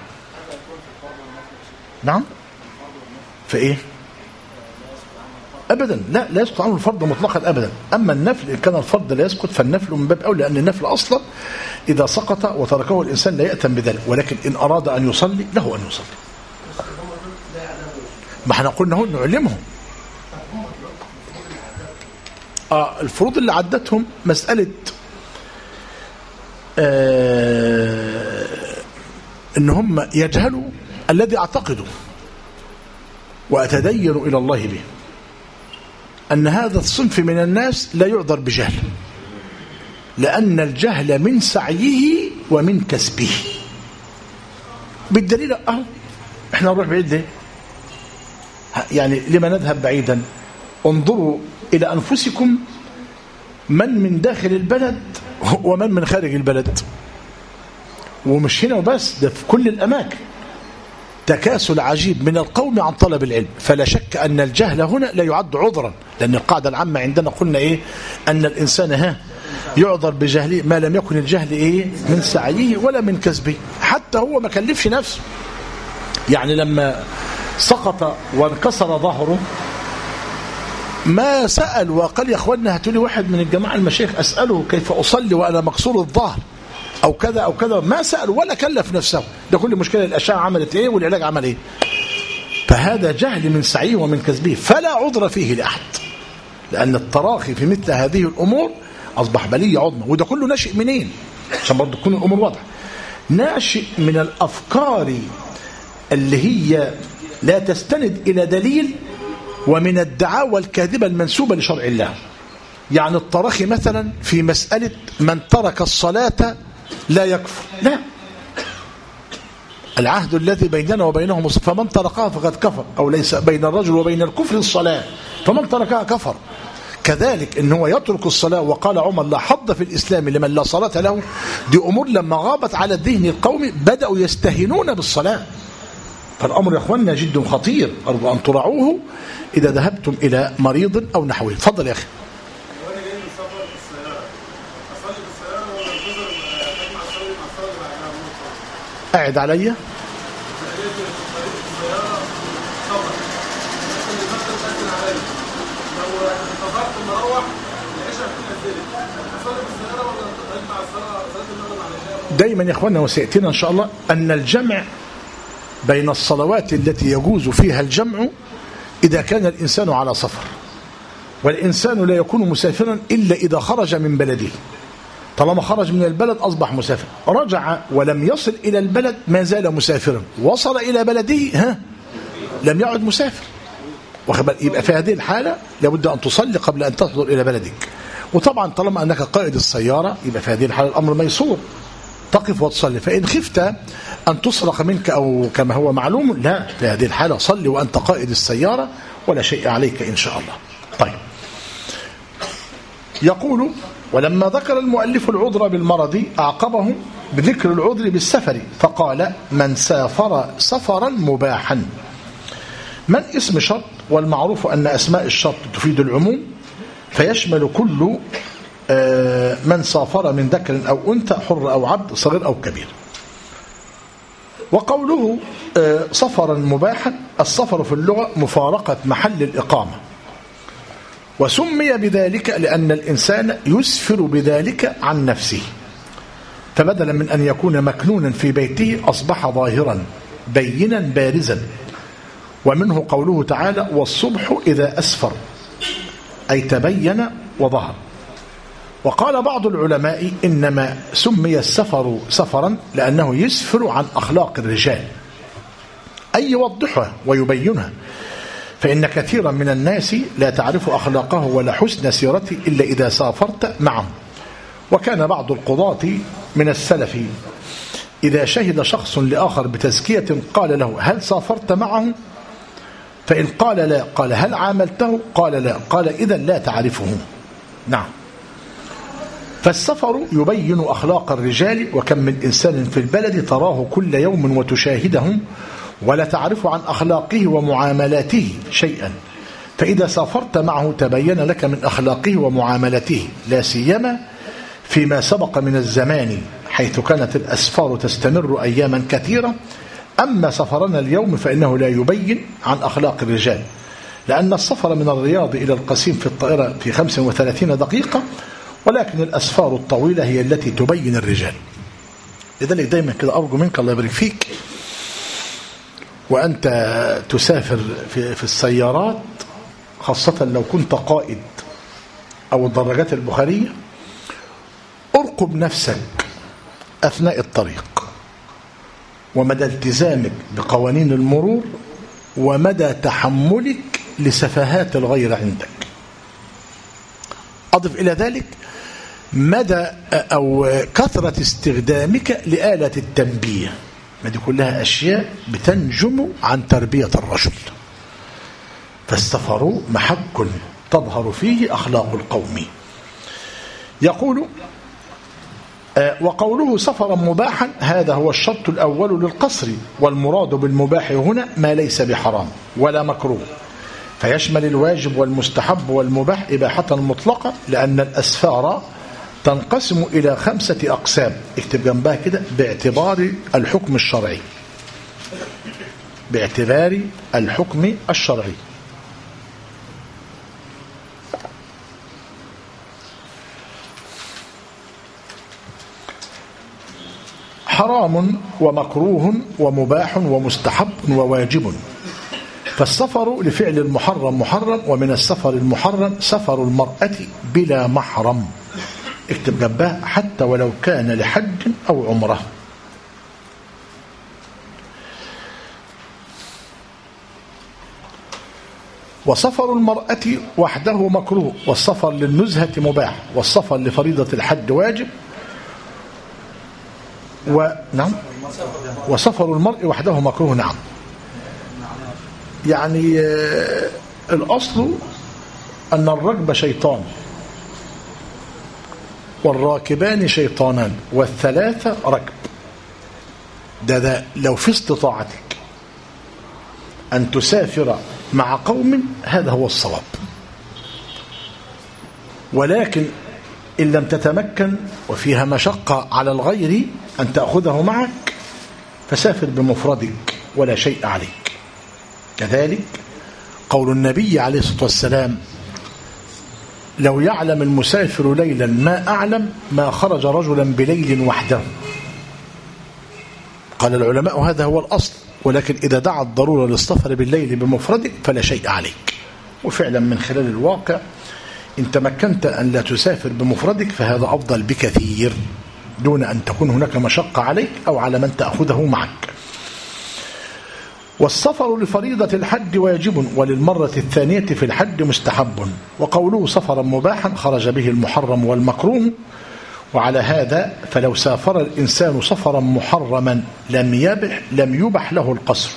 نعم في إيه؟ أبدا لا لا يسقط عنه الفرض مطلقا أبدا. أما النفل إن كان الفرض لا يسقط فالنفل من باب أولى، لأن النفل أصلا إذا سقط وتركه الإنسان لا يأتم بذلك، ولكن إن أراد أن يصلي له أن يصلي. ما احنا قلنا هو نعلمهم آه الفروض اللي عدتهم مسألة آه إن هم يجهلوا الذي أعتقدوا وأتدين إلى الله به، أن هذا الصنف من الناس لا يعذر بجهل، لأن الجهل من سعيه ومن كسبه. بالدليل أهو إحنا نروح بعيد ليه؟ يعني لما نذهب بعيدا؟ انظروا إلى أنفسكم، من من داخل البلد ومن من خارج البلد، ومش هنا وبس، ده في كل الأماكن تكاسل عجيب من القوم عن طلب العلم. فلا شك أن الجهل هنا لا يعد عذرا، لأن القاعدة العامة عندنا قلنا إيه؟ أن الإنسان ها يعذر بجهله ما لم يكن الجهل إيه؟ من سعيه ولا من كسبه. حتى هو ما كلفش نفسه، يعني لما سقط وانكسر ظهره ما سأل وقال يا أخوانا هاتوا لي واحد من الجماعة المشايخ أسأله كيف أصلي وأنا مكسور الظهر أو كذا أو كذا، ما سأل ولا كلف نفسه. ده كل مشكلة الأشعة عملت إيه والعلاج عمل إيه. فهذا جهل من سعيه ومن كسبه، فلا عذر فيه لأحد، لأن التراخي في مثل هذه الأمور أصبح بلية عظمى. وده كله ناشئ منين؟ عشان برضه تكون الأمور واضحة. ناشئ من الأفكار اللي هي لا تستند إلى دليل، ومن الدعاوى الكاذبة المنسوبة لشرع الله. يعني التراخي مثلا في مسألة من ترك الصلاة لا يكفر، لا، العهد الذي بيننا وبينهم فمن تركها فقد كفر، أو ليس بين الرجل وبين الكفر الصلاة، فمن تركها كفر. كذلك إن هو يترك الصلاة، وقال عمر لا حظ في الإسلام لمن لا صلاة له. دي أمور لما غابت على الذهن القومي بدأوا يستهينون بالصلاة. فالأمر يا أخواننا جد خطير، أرجو أن تراعوه إذا ذهبتم إلى مريض أو نحوه. تفضل يا أخي. قاعد عليا دايما يا اخوانا، وسيأتينا ان شاء الله ان الجمع بين الصلوات التي يجوز فيها الجمع اذا كان الانسان على سفر، والانسان لا يكون مسافرا الا اذا خرج من بلده. طالما خرج من البلد أصبح مسافر، رجع ولم يصل إلى البلد ما زال مسافرا، وصل إلى بلده ها لم يعد مسافر. يبقى في هذه الحالة لابد أن تصلي قبل أن تصل إلى بلدك. وطبعا طالما أنك قائد السيارة يبقى في هذه الحالة الأمر ميسور، تقف وتصلي. فإن خفت أن تسرق منك أو كما هو معلوم، لا، في هذه الحالة صلي وأنت قائد السيارة ولا شيء عليك إن شاء الله. طيب، يقول ولما ذكر المؤلف العذر بالمرض أعقبه بذكر العذر بالسفر، فقال من سافر سفرا مباحا. من اسم شرط، والمعروف أن أسماء الشرط تفيد العموم، فيشمل كل من سافر من ذكر أو أنثى، حر أو عبد، صغير أو كبير. وقوله سفرا مباحا، السفر في اللغة مفارقة محل الإقامة، وسمي بذلك لأن الإنسان يسفر بذلك عن نفسه، فبدلا من أن يكون مكنونا في بيته أصبح ظاهرا بينا بارزا. ومنه قوله تعالى والصبح إذا أسفر، أي تبين وظهر. وقال بعض العلماء إنما سمي السفر سفرا لأنه يسفر عن أخلاق الرجال، أي يوضحها ويبينها، فإن كثيرا من الناس لا تعرف أخلاقه ولا حسن سيرته إلا إذا سافرت معه. وكان بعض القضاة من السلف إذا شهد شخص لآخر بتزكية قال له هل سافرت معه؟ فإن قال لا قال هل عاملته؟ قال لا قال إذا لا تعرفه. نعم. فالسفر يبين أخلاق الرجال، وكم من إنسان في البلد تراه كل يوم وتشاهدهم ولا تعرف عن أخلاقه ومعاملاته شيئا، فإذا سافرت معه تبين لك من أخلاقه ومعاملته، لا سيما فيما سبق من الزمان حيث كانت الأسفار تستمر أياما كثيرة. أما سفرنا اليوم فإنه لا يبين عن أخلاق الرجال، لأن السفر من الرياض إلى القصيم في الطائرة في خمس وثلاثين دقيقة، ولكن الأسفار الطويلة هي التي تبين الرجال. لذلك دايما كده أرجو منك الله يبارك فيك وأنت تسافر في, في السيارات، خاصة لو كنت قائد أو الدراجات البخارية، أرقب نفسك أثناء الطريق ومدى التزامك بقوانين المرور ومدى تحملك لسفهات الغير عندك. أضف إلى ذلك مدى أو كثرة استخدامك لآلة التنبيه، ما دي كلها أشياء بتنجم عن تربية الرجل. فالسفر محك تظهر فيه أخلاق القوم. يقول وقوله سفرا مباحا هذا هو الشرط الأول للقصر، والمراد بالمباح هنا ما ليس بحرام ولا مكروه، فيشمل الواجب والمستحب والمباح إباحة مطلقة، لأن الأسفار تنقسم إلى خمسة أقسام. اكتب جنبها كده باعتبار الحكم الشرعي، باعتبار الحكم الشرعي. حرام ومكروه ومباح ومستحب وواجب. فالسفر لفعل المحرم محرم، ومن السفر المحرم سفر المرأة بلا محرم. اكتب جنبها حتى ولو كان لحج أو عمره. وسفر المرأة وحده مكروه، والسفر للنزهة مباح، والسفر لفريضة الحج واجب. ونعم وسفر المرء وحده مكروه. نعم، يعني الأصل أن الركب شيطان والراكبان شيطانان والثلاثة ركب. ده, ده لو في استطاعتك أن تسافر مع قوم هذا هو الصواب، ولكن إن لم تتمكن وفيها مشقة على الغير أن تأخذه معك فسافر بمفردك ولا شيء عليك. كذلك قول النبي عليه الصلاة والسلام لو يعلم المسافر ليلا ما أعلم ما خرج رجلا بليل وحده. قال العلماء هذا هو الأصل، ولكن إذا دعت ضرورة للسفر بالليل بمفردك فلا شيء عليك. وفعلا من خلال الواقع إن تمكنت أن لا تسافر بمفردك فهذا أفضل بكثير، دون أن تكون هناك مشقة عليك أو على من تأخذه معك. والسفر لفريضة الحج واجب، وللمرة الثانية في الحج مستحب. وقوله سفرا مباحا خرج به المحرم والمكروه. وعلى هذا فلو سافر الإنسان سفرا محرما لم يبح, لم يبح له القصر،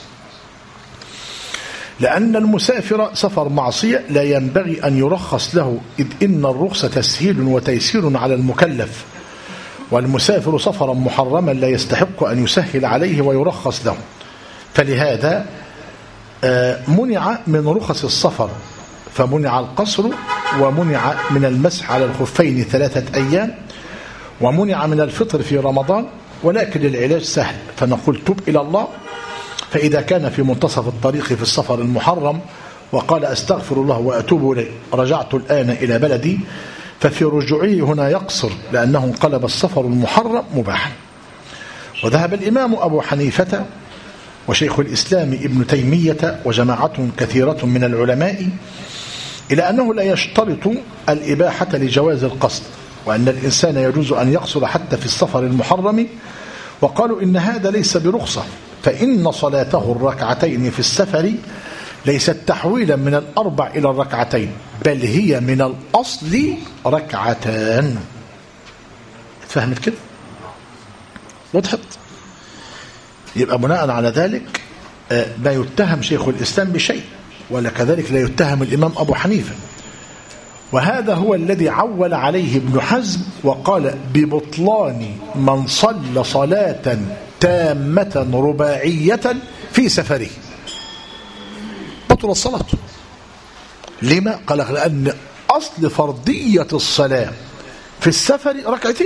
لأن المسافر سفر معصية لا ينبغي أن يرخص له، إذ إن الرخصة تسهيل وتيسير على المكلف، والمسافر سفرا محرما لا يستحق أن يسهل عليه ويرخص له. فلهذا منع من رخص السفر، فمنع القصر، ومنع من المسح على الخفين ثلاثة أيام، ومنع من الفطر في رمضان، ولكن العلاج سهل، فنقول تب إلى الله. فإذا كان في منتصف الطريق في السفر المحرم وقال أستغفر الله وأتوب إليه رجعت الآن إلى بلدي، ففي رجوعه هنا يقصر لأنه انقلب السفر المحرم مباحا. وذهب الإمام أبو حنيفة وشيخ الإسلام ابن تيمية وجماعة كثيرة من العلماء إلى أنه لا يشترط الإباحة لجواز القصد، وأن الإنسان يجوز أن يقصر حتى في السفر المحرم، وقالوا إن هذا ليس برخصة، فإن صلاته الركعتين في السفر ليست تحويلا من الأربع إلى الركعتين، بل هي من الأصل ركعتان. فهمت كده؟ وضحت؟ يبقى بناء على ذلك لا يتهم شيخ الإسلام بشيء، ولا كذلك لا يتهم الإمام أبو حنيفة. وهذا هو الذي عول عليه ابن حزم وقال ببطلان من صلى صلاة تامة رباعية في سفره، بطل الصلاة. لما؟ قال لأن أصل فرضية الصلاة في السفر ركعتين.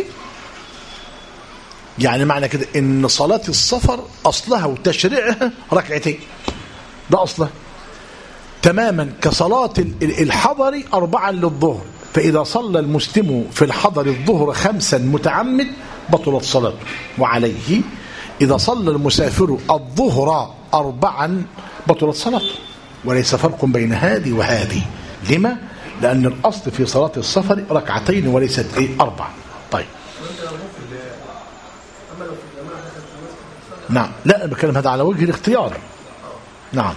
يعني معنى كده إن صلاة السفر أصلها وتشريعها ركعتين، ده أصله تماما كصلاة الحضر أربعا للظهر. فإذا صلى المسلم في الحضر الظهر خمسا متعمد بطلت صلاته، وعليه إذا صلى المسافر الظهر أربعا بطلت صلاته، وليس فرق بين هذه وهذه. لما؟ لأن الأصل في صلاة السفر ركعتين وليست إيه أربع. طيب نعم، لا أنا بتكلم هذا على وجه الاختيار. نعم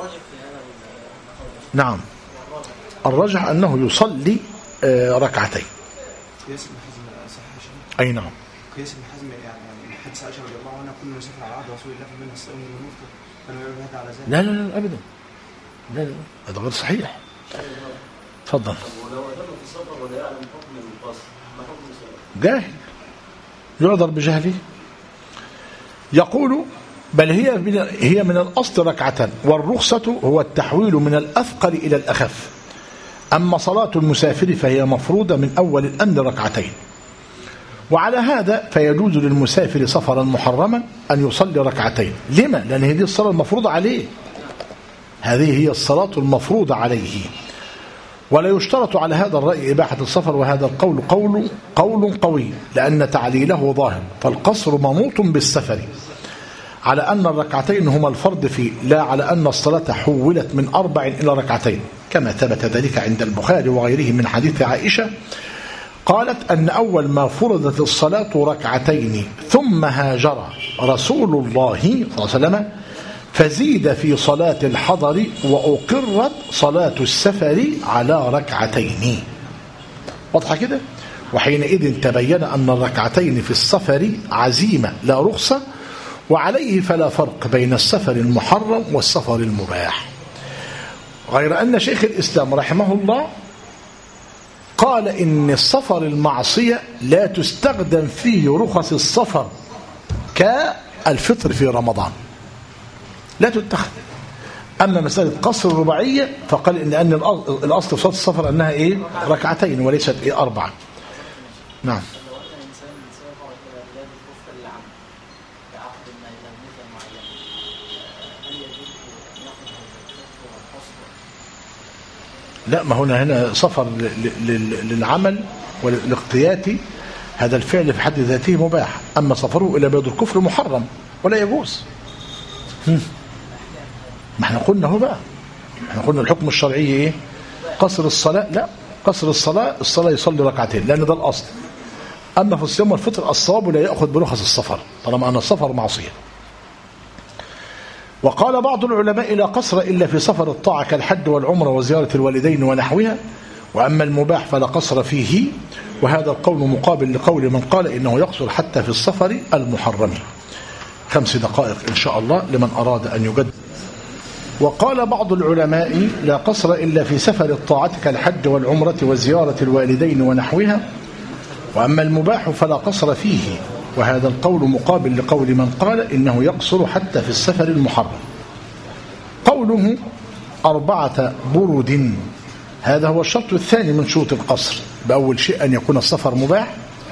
نعم الرجح أنه يصلي ركعتين. قياس ابن حزم صحيح؟ أي نعم. قياس ابن حزم يعني حديث عائشة رضي الله عنها كل من سافر على عهد رسول الله فمنه الصائم والمفطر، كانوا يعملوا هذا على ذلك؟ لا لا لا أبدا، لا لا هذا غير صحيح. تفضل. ولو أدرك في السفر ولا يعلم حكم القصر ما حكم الصلاة؟ جاهل يعذر بجهله. يقول بل هي من هي من الأصل ركعتان، والرخصة هو التحويل من الأثقل إلى الأخف. أما صلاة المسافر فهي مفروضة من أول الأمر ركعتين. وعلى هذا فيجوز للمسافر سفرا محرما أن يصلي ركعتين. لما؟ لأن هذه الصلاة المفروضة عليه، هذه هي الصلاة المفروضة عليه. ولا يشترط على هذا الرأي إباحة السفر، وهذا القول قول قول قوي لأن تعليله ظاهر، فالقصر منوط بالسفر على أن الركعتين هما الفرض فيه، لا على أن الصلاة حولت من أربع إلى ركعتين، كما ثبت ذلك عند البخاري وغيره من حديث عائشة قالت أن أول ما فرضت الصلاة ركعتين ثم هاجر رسول الله صلى الله عليه وسلم فزيد في صلاة الحضر وأقرت صلاة السفر على ركعتين. واضحة كده؟ وحينئذ تبين أن الركعتين في السفر عزيمة لا رخصة، وعليه فلا فرق بين السفر المحرم والسفر المباح. غير أن شيخ الإسلام رحمه الله قال إن السفر المعصية لا تستخدم فيه رخص السفر كالفطر في رمضان، لا تتخذ. أما مسألة قصر الرباعية فقال إن أن الأصل في صلاة السفر أنها إيه ركعتين وليست إيه أربعة. نعم. لا، ما هنا هنا سفر للعمل والاقتياتي، هذا الفعل في حد ذاته مباح. أما سفره إلى بلد الكفر محرم ولا يجوز. ما احنا قلنا هو بقى، احنا قلنا الحكم الشرعي ايه؟ قصر الصلاة. لا، قصر الصلاة الصلاة يصلي ركعتين لأن ده الأصل. أما في الصيام والفطر الصواب لا يأخذ برخص السفر طالما أن السفر معصية. وقال بعض العلماء لا قصر إلا في سفر الطاعة كالحج والعمرة وزيارة الوالدين ونحوها، وأما المباح فلا قصر فيه، وهذا القول مقابل لقول من قال إنه يقصر حتى في السفر المحرم. خمس دقائق إن شاء الله لمن أراد أن يجدد. وقال بعض العلماء لا قصر إلا في سفر الطاعة كالحج والعمرة وزيارة الوالدين ونحوها، وأما المباح فلا قصر فيه، وهذا القول مقابل لقول من قال إنه يقصر حتى في السفر المحرم. قوله أربعة برد، هذا هو الشرط الثاني من شروط القصر. بأول شيء أن يكون السفر مباح،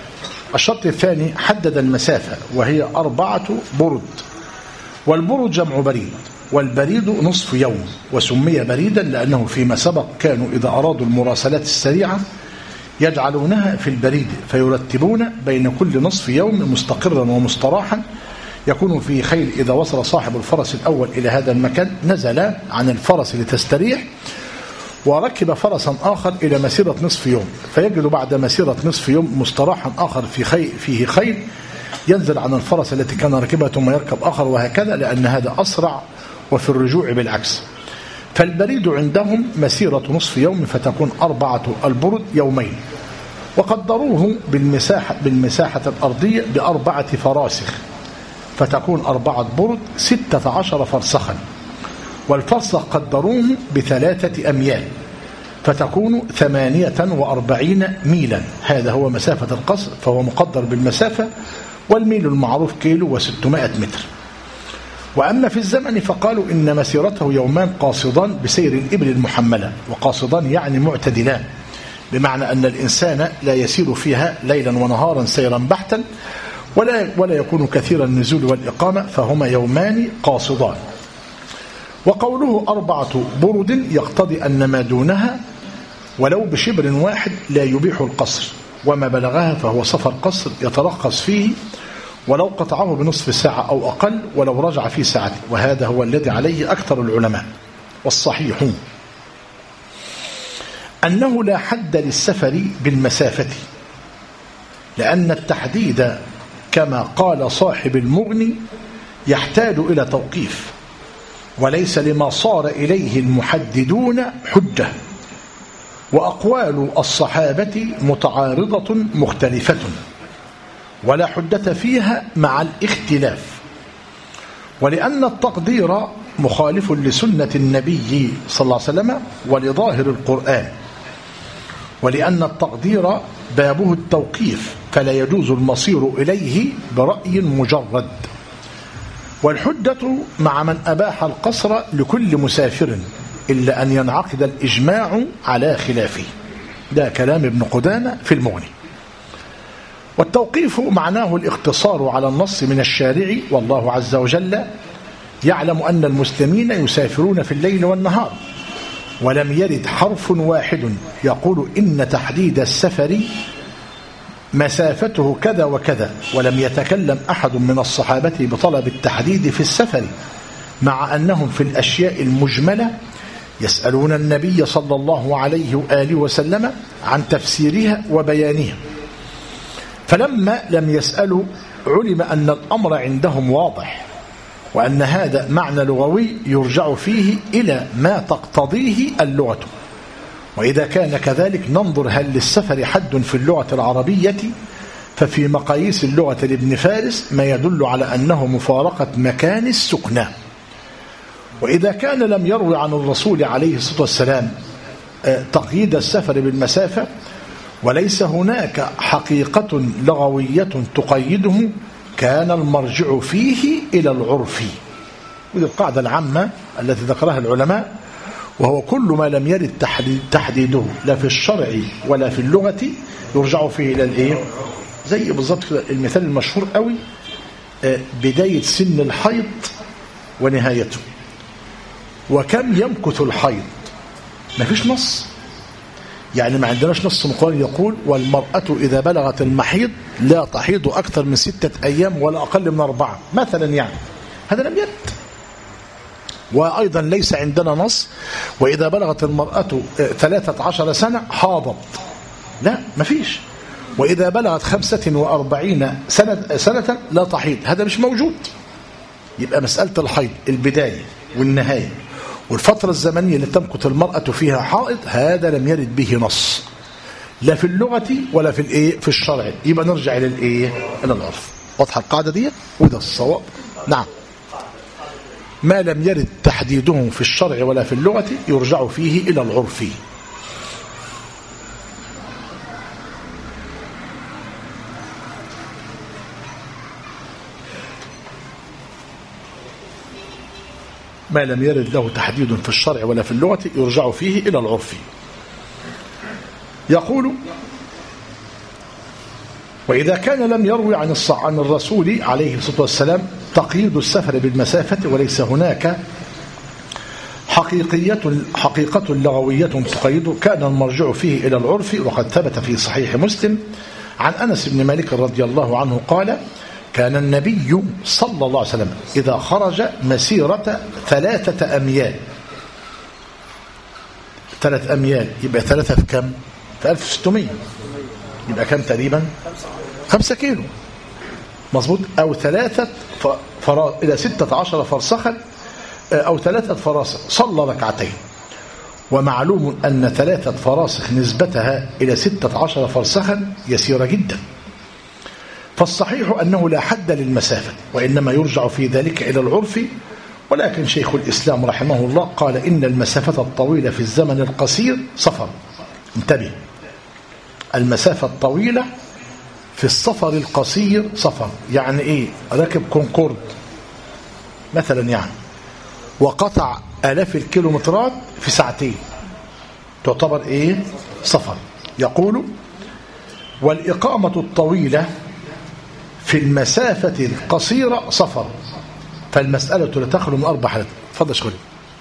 الشرط الثاني حدد المسافة وهي أربعة برد، والبرد جمع بريد، والبريد نصف يوم، وسمي بريدا لأنه فيما سبق كانوا إذا أرادوا المراسلات السريعة يجعلونها في البريد فيرتبون بين كل نصف يوم مستقرا ومستراحا يكون فيه خيل. إذا وصل صاحب الفرس الأول إلى هذا المكان نزل عن الفرس لتستريح وركب فرسا آخر إلى مسيرة نصف يوم، فيجد بعد مسيرة نصف يوم مستراحا آخر في خيل فيه خيل ينزل عن الفرس التي كان ركبها ثم يركب آخر، وهكذا، لأن هذا أسرع وفي الرجوع بالعكس. فالبريد عندهم مسيرة نصف يوم فتكون أربعة البرد يومين، وقدروه بالمساحة, بالمساحة الأرضية بأربعة فراسخ فتكون أربعة برد ستة عشر فرسخا، والفرسخ قدروه بثلاثة أميال فتكون ثمانية وأربعين ميلا. هذا هو مسافة القصر، فهو مقدر بالمسافة، والميل المعروف كيلو وستمائة متر. وأما في الزمن فقالوا إن مسيرته يومان قاصدان بسير الإبل المحملة، وقاصدان يعني معتدلان، بمعنى أن الإنسان لا يسير فيها ليلا ونهارا سيرا بحتا ولا, ولا يكون كثير النزول والإقامة، فهما يومان قاصدان. وقوله أربعة برد يقتضي أن ما دونها ولو بشبر واحد لا يبيح القصر، وما بلغها فهو سفر قصر يترخص فيه ولو قطعه بنصف ساعة أو أقل ولو رجع في ساعته، وهذا هو الذي عليه أكثر العلماء. والصحيح أنه لا حد للسفر بالمسافة، لأن التحديد كما قال صاحب المغني يحتاج إلى توقيف، وليس لما صار إليه المحددون حجة، وأقوال الصحابة متعارضة مختلفة ولا حجة فيها مع الاختلاف، ولأن التقدير مخالف لسنة النبي صلى الله عليه وسلم ولظاهر القرآن، ولأن التقدير بابه التوقيف فلا يجوز المصير إليه برأي مجرد. والحجة مع من أباح القصر لكل مسافر إلا أن ينعقد الإجماع على خلافه. ده كلام ابن قدامة في المغني. والتوقيف معناه الاقتصار على النص من الشارع، والله عز وجل يعلم أن المسلمين يسافرون في الليل والنهار، ولم يرد حرف واحد يقول إن تحديد السفر مسافته كذا وكذا، ولم يتكلم أحد من الصحابة بطلب التحديد في السفر، مع أنهم في الأشياء المجملة يسألون النبي صلى الله عليه وآله وسلم عن تفسيرها وبيانها. فلما لم يسألوا علم أن الأمر عندهم واضح، وأن هذا معنى لغوي يرجع فيه إلى ما تقتضيه اللغة. وإذا كان كذلك ننظر هل للسفر حد في اللغة العربية، ففي مقاييس اللغة لابن فارس ما يدل على أنه مفارقة مكان السكنى. وإذا كان لم يروي عن الرسول عليه الصلاة والسلام تقييد السفر بالمسافة، وليس هناك حقيقة لغوية تقيده، كان المرجع فيه إلى العرف. ودي القاعدة العامة التي ذكرها العلماء، وهو كل ما لم يرد تحديده لا في الشرع ولا في اللغة يرجع فيه إلى الإيه؟ زي بالضبط المثال المشهور قوي، بداية سن الحيض ونهايته. وكم يمكث الحيض؟ ما فيش نص، يعني ما عندناش نص مقارن يقول والمرأة إذا بلغت المحيض لا تحيض أكثر من ستة أيام ولا أقل من أربعة مثلا، يعني هذا لم يرد. وأيضا ليس عندنا نص وإذا بلغت المرأة ثلاثة عشر سنة حاضت، لا ما فيش. وإذا بلغت خمسة وأربعين سنة, سنة لا تحيض، هذا مش موجود. يبقى مسألة الحيض البداية والنهاية والفترة الزمنية اللي تمكث المرأة فيها حائض، هذا لم يرد به نص لا في اللغة ولا في الايه في الشرع. يبقى نرجع الى الايه الى العرف. واضحة القاعدة دي؟ وده الصواب. نعم، ما لم يرد تحديده في الشرع ولا في اللغة يرجع فيه إلى العرف. ما لم يرد له تحديد في الشرع ولا في اللغة يرجع فيه إلى العرف. يقول وإذا كان لم يروي عن عن الرسول عليه الصلاة والسلام تقييد السفر بالمسافة وليس هناك حقيقية حقيقة لغوية تقيده، كان المرجع فيه إلى العرف. وقد ثبت في صحيح مسلم عن أنس بن مالك رضي الله عنه قال: كان النبي صلى الله عليه وسلم إذا خرج مسيرة ثلاثة أميال. ثلاث أميال يبقى ثلاثة في كم؟ في ألف وستمائة، يبقى كم تقريبا؟ خمسة كيلو مظبوط. أو ثلاثة فرا إلى ستة عشر فرسخا، أو ثلاثة فراسخ، صلى ركعتين. ومعلوم أن ثلاثة فراسخ نسبتها إلى ستة عشر فرسخا يسيرة جدا. فالصحيح أنه لا حد للمسافة، وإنما يرجع في ذلك إلى العرف. ولكن شيخ الإسلام رحمه الله قال: إن المسافة الطويلة في الزمن القصير سفر. انتبه، المسافة الطويلة في السفر القصير سفر. يعني إيه؟ راكب كونكورد مثلا يعني، وقطع آلاف الكيلومترات في ساعتين، تعتبر إيه؟ سفر. يقول: والإقامة الطويلة في المسافة القصيرة سفر، فالمسألة لا تخلو من أربع حالات. اتفضل شغلي.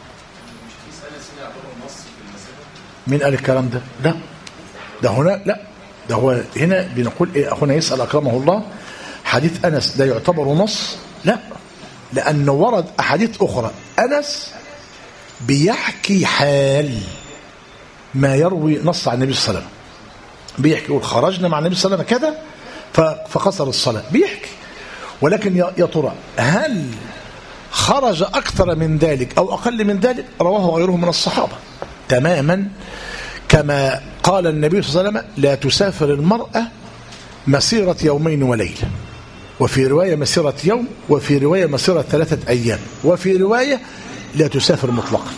مين قال الكلام ده؟ لا، ده هنا لا، ده هو هنا بنقول إيه؟ أخونا يسأل أكرمه الله، حديث أنس لا يعتبر نص؟ لا، لأنه ورد أحاديث أخرى. أنس بيحكي حال ما يروي نص عن النبي صلى الله عليه وسلم، بيحكي يقول خرجنا مع النبي صلى الله عليه وسلم كذا فقصر الصلاة، بيحكي. ولكن يا ترى هل خرج أكثر من ذلك أو أقل من ذلك؟ رواه غيره من الصحابة تماما، كما قال النبي صلى الله عليه وسلم: لا تسافر المرأة مسيرة يومين وليلة، وفي رواية مسيرة يوم، وفي رواية مسيرة ثلاثة أيام، وفي رواية لا تسافر مطلقا.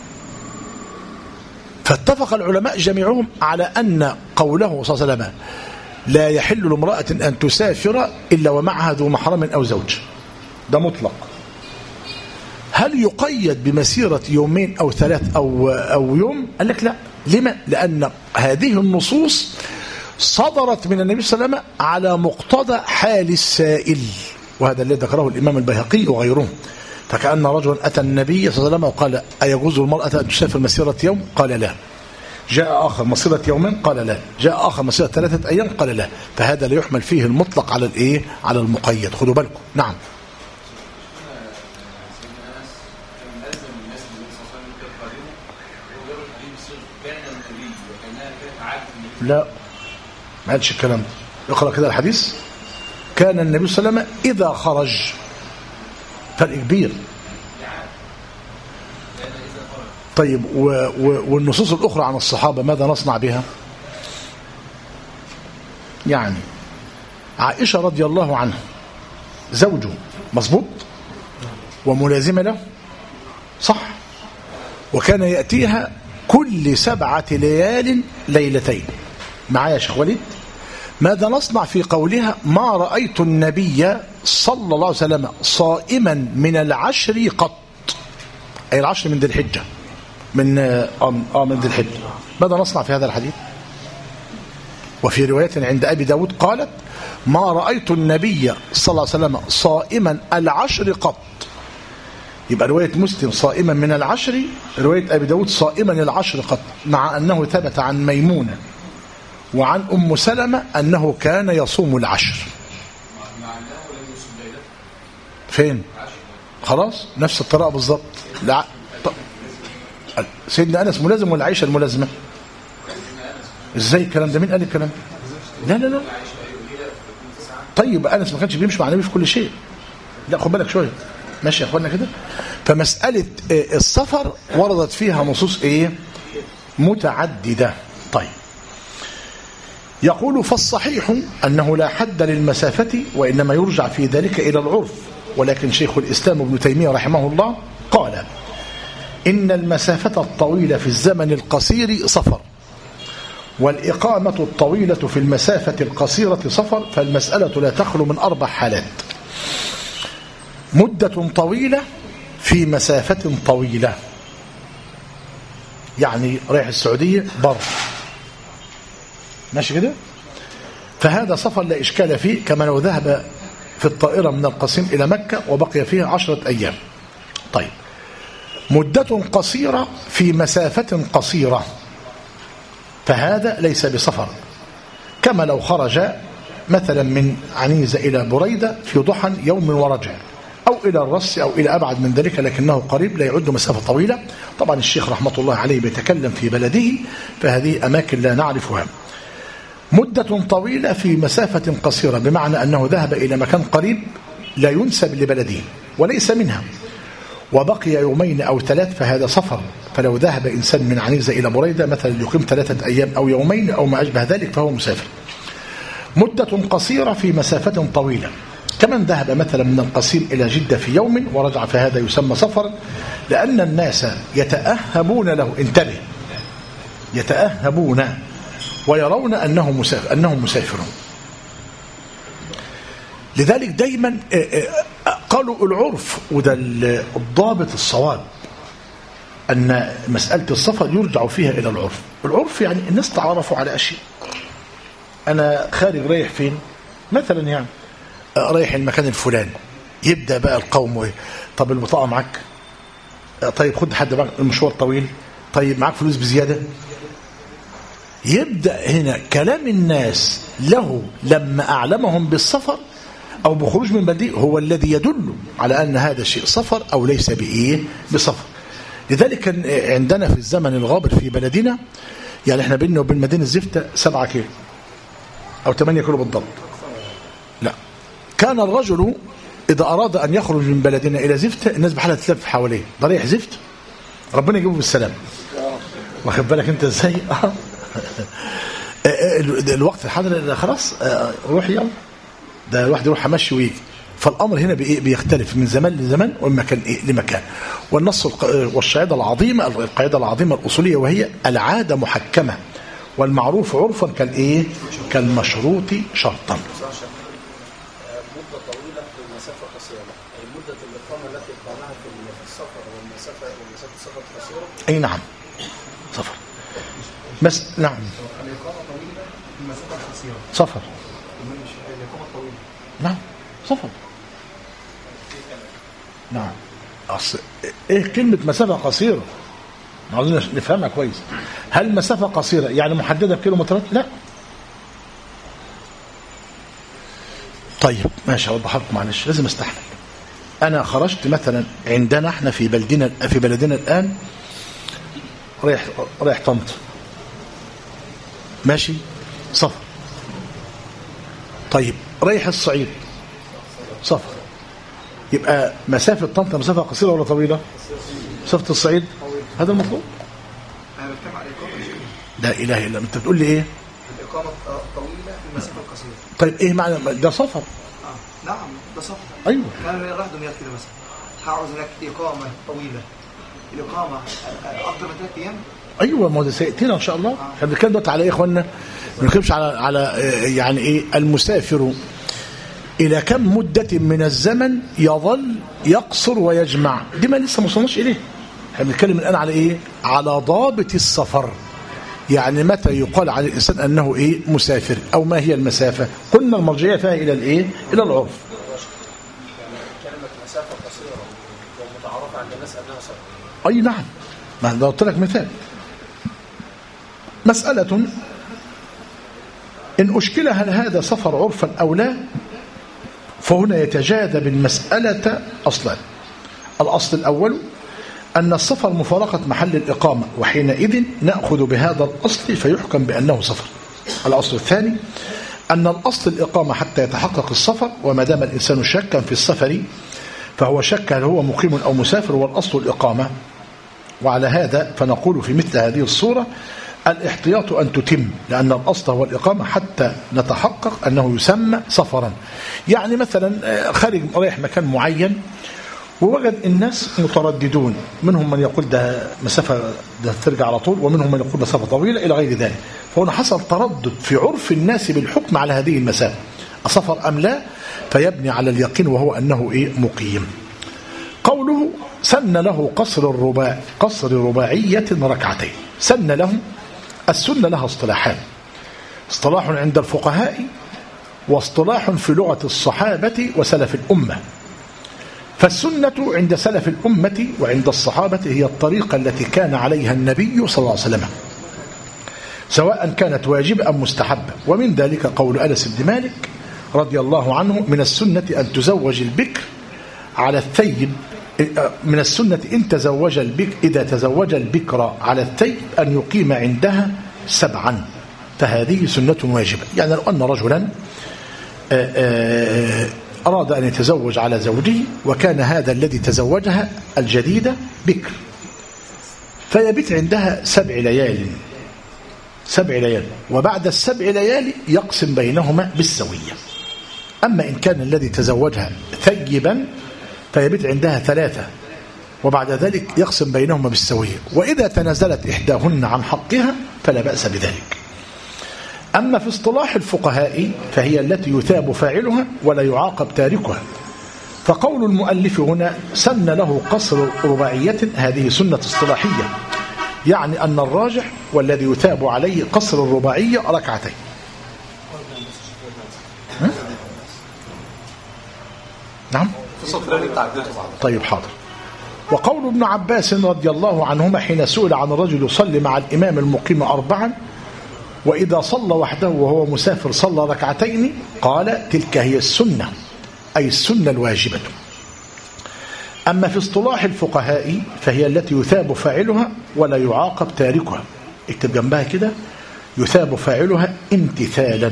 فاتفق العلماء جميعهم على أن قوله صلى الله عليه وسلم لا يحل لامرأة أن تسافر إلا ومعها ذو محرم أو زوج، ده مطلق. هل يقيد بمسيرة يومين أو ثلاث أو, أو يوم؟ قال لك لا. لما؟ لأن هذه النصوص صدرت من النبي صلى الله عليه وسلم على مقتضى حال السائل، وهذا الذي ذكره الإمام البيهقي وغيره. فكأن رجلا أتى النبي صلى الله عليه وسلم وقال: أيجوز المرأة أن تسافر مسيرة يوم؟ قال لا. جاء آخر مسيرة يومين؟ قال لا. جاء آخر مسيرة ثلاثة أيام؟ قال لا. فهذا لا يحمل فيه المطلق على الإيه؟ على المقيد. خدوا بالكم. نعم. لا، ما قالش الكلام ده. اقرأ كده الحديث: كان النبي صلى الله عليه وسلم إذا خرج. فرق كبير. طيب، و و والنصوص الأخرى عن الصحابة ماذا نصنع بها؟ يعني عائشة رضي الله عنها زوجه مظبوط وملازمة له، صح؟ وكان يأتيها كل سبعة ليال ليلتين. معايا يا شيخ وليد؟ ماذا نصنع في قولها: ما رأيت النبي صلى الله عليه وسلم صائما من العشر قط، أي العشر من ذي الحجة، من آه من ذي الحجة. ماذا نصنع في هذا الحديث؟ وفي رواية عند أبي داود قالت: ما رأيت النبي صلى الله عليه وسلم صائما العشر قط. يبقى رواية مسلم صائما من العشر، رواية أبي داود صائما العشر قط، مع أنه ثبت عن ميمونة وعن أم سلمة أنه كان يصوم العشر. فين؟ خلاص نفس الطريقة بالضبط. لا، سيدنا أنس ملازم ولا عائشة الملازمة؟ ازاي الكلام ده؟ مين قال الكلام؟ لا لا لا. طيب أنس ما كانش بيمشي مع النبي في كل شيء. لا، خد بالك شويه. ماشي يا اخوانا كده. فمسألة السفر وردت فيها نصوص ايه؟ متعددة. طيب، يقول: فالصحيح أنه لا حد للمسافة، وإنما يرجع في ذلك إلى العرف. ولكن شيخ الإسلام ابن تيمية رحمه الله قال: إن المسافة الطويلة في الزمن القصير سفر، والإقامة الطويلة في المسافة القصيرة سفر، فالمسألة لا تخلو من أربع حالات: مدة طويلة في مسافة طويلة، يعني رايح السعودية بر، ماشي كده، فهذا سفر لا إشكال فيه، كما لو ذهب في الطائرة من القصيم إلى مكة وبقي فيها عشرة أيام. طيب، مدة قصيرة في مسافة قصيرة، فهذا ليس بسفر، كما لو خرج مثلا من عنيزة إلى بريدة في ضحى يوم ورجع، أو إلى الرس أو إلى أبعد من ذلك لكنه قريب لا يعد مسافة طويلة. طبعا الشيخ رحمة الله عليه بيتكلم في بلده، فهذه أماكن لا نعرفها. مدة طويلة في مسافة قصيرة بمعنى أنه ذهب إلى مكان قريب لا ينسب لبلده وليس منها، وبقي يومين أو ثلاث، فهذا سفر. فلو ذهب إنسان من عنيزة إلى بريدة مثلا يقيم ثلاثة أيام أو يومين أو ما أشبه ذلك فهو مسافر. مدة قصيرة في مسافة طويلة، كمن ذهب مثلا من القصيم إلى جدة في يوم ورجع، فهذا يسمى سفر، لأن الناس يتأهبون له، انتبه، يتأهبون ويرون أنه مسافر أنهم مسافرون. لذلك دايما قالوا العرف، وده الضابط الصواب، أن مسألة السفر يرجع فيها إلى العرف. العرف يعني الناس تعرفوا على أشياء. أنا خارج رايح فين مثلا، يعني رايح المكان الفلاني، يبدأ بقى القوم، طب البطاقة معك؟ طيب خد حد معك، المشوار طويل، طيب معك فلوس بزيادة؟ يبدأ هنا كلام الناس له لما أعلمهم بالسفر أو بخروج من بلده هو الذي يدل على أن هذا الشيء سفر أو ليس بإيه بسفر. لذلك كان عندنا في الزمن الغابر في بلدنا، يعني احنا بيننا وبين مدينة زفتة سبعة كيلو أو ثمانية كيلو بالضبط. لا، كان الرجل إذا أراد أن يخرج من بلدنا إلى زفتة الناس بحالها تلف حواليه، ده رايح زفت، ربنا يجيبه بالسلام، واخد بالك أنت إزاي؟ الوقت الحاضر خلاص روح يلا، ده الواحد يروح مشي ويجي. فالأمر هنا بيختلف من زمان لزمان ومن مكان إيه لمكان. والنص والقاعدة العظيمة القاعدة العظيمة الأصولية، وهي العادة محكمة والمعروف عرفا كالإيه كالمشروط شرطا. مدة طويلة والمسافة قصيرة، أي مدة الإقامة التي قامها في السفر والمسافة والمسافة السفر قصيرة. أي نعم سفر. بس نعم الإقامة طويلة المسافة قصيرة سفر. الإقامة طويلة نعم سفر. نعم. أصل إيه كلمة مسافة قصيرة؟ عاوزين نفهمها كويس. هل مسافة قصيرة يعني محددة بكيلومترات؟ لا. طيب ماشي، أوضح لكم معلش، لازم استحمل. أنا خرجت مثلا عندنا احنا في بلدنا في بلدنا الآن رايح رايح طنطا، ماشي سفر. طيب رايح الصعيد سفر، يبقى مسافة طنطا مسافة قصيرة ولا طويلة؟ مسافة الصعيد هذا المطلوب. أنا بتكلم على الإقامة. لا إله إلا أنت بتقول لي إيه؟ الإقامة طويلة في المسافة القصيرة. طيب إيه معنى ده؟ سفر. آه. نعم ده سفر. أيوه. أنا رايح دمياط كده مثلا، هعوز هناك إقامة طويلة، الإقامة أكثر من ثلاث أيام. ايوه، ما هو ده سيأتينا ان شاء الله. احنا بنتكلم دلوقتي على ايه يا اخوانا؟ ما بنتكلمش على على يعني ايه المسافر الى كم مده من الزمن يظل يقصر ويجمع، دي ما لسه ما وصلناش اليه. احنا بنتكلم الان على ايه؟ على ضابط السفر، يعني متى يقال على الانسان انه ايه مسافر، او ما هي المسافه؟ قلنا المرجعيه فيها الى الايه؟ الى العرف. كلمة مسافة قصيرة ومتعارفة عند الناس انها سفر. اي نعم، ما ده قلت لك مثال. مسألة إن أشكل هل هذا سفر عرفا أو لا، فهنا يتجاذب المسألة أصلا. الأصل الأول أن السفر مفارقة محل الإقامة، وحينئذ نأخذ بهذا الأصل فيحكم بأنه سفر. الأصل الثاني أن الأصل الإقامة حتى يتحقق السفر، وما دام الإنسان شاكا في السفر فهو شك هل هو مقيم أو مسافر، والأصل الإقامة. وعلى هذا فنقول في مثل هذه الصورة الاحتياط أن تتم، لأن الأصل هو الإقامة حتى نتحقق أنه يسمى سفرا. يعني مثلا خارج رايح مكان معين ووجد الناس مترددون، منهم من يقول ده مسافة ده ترجع على طول، ومنهم من يقول مسافة طويلة إلى غير ذلك. فهنا حصل تردد في عرف الناس بالحكم على هذه المسافة، أسفر أم لا، فيبني على اليقين وهو أنه إيه مقيم. قوله سن له قصر الرباع قصر رباعية ركعتين. سن له، السنة لها اصطلاحان: اصطلاح عند الفقهاء واصطلاح في لغة الصحابة وسلف الأمة. فالسنة عند سلف الأمة وعند الصحابة هي الطريقة التي كان عليها النبي صلى الله عليه وسلم، سواء كانت واجبة أم مستحبة. ومن ذلك قول أنس بن مالك رضي الله عنه: من السنة أن تزوج البكر على الثيب، من السنة إن تزوج البكر إذا تزوج البكر على الثيب أن يقيم عندها سبعا، فهذه سنة واجبة. يعني لو أن رجلا أراد أن يتزوج على زوجه وكان هذا الذي تزوجها الجديدة بكر، فيبت عندها سبع ليال سبع ليال وبعد السبع ليالي يقسم بينهما بالسوية. أما إن كان الذي تزوجها ثيبا فيبت عندها ثلاثة وبعد ذلك يقسم بينهما بالسوية، وإذا تنازلت إحداهن عن حقها فلا بأس بذلك. أما في اصطلاح الفقهاء فهي التي يثاب فاعلها ولا يعاقب تاركها. فقول المؤلف هنا: سن له قصر رباعية، هذه سنة اصطلاحية، يعني أن الراجح والذي يثاب عليه قصر الرباعية ركعتين. نعم طيب حاضر. وقول ابن عباس رضي الله عنهما حين سئل عن الرجل يصلي مع الإمام المقيم أربعا وإذا صلى وحده وهو مسافر صلى ركعتين، قال: تلك هي السنة، أي السنة الواجبة. أما في اصطلاح الفقهاء فهي التي يثاب فاعلها ولا يعاقب تاركها. اكتب جنبها كده: يثاب فاعلها امتثالا.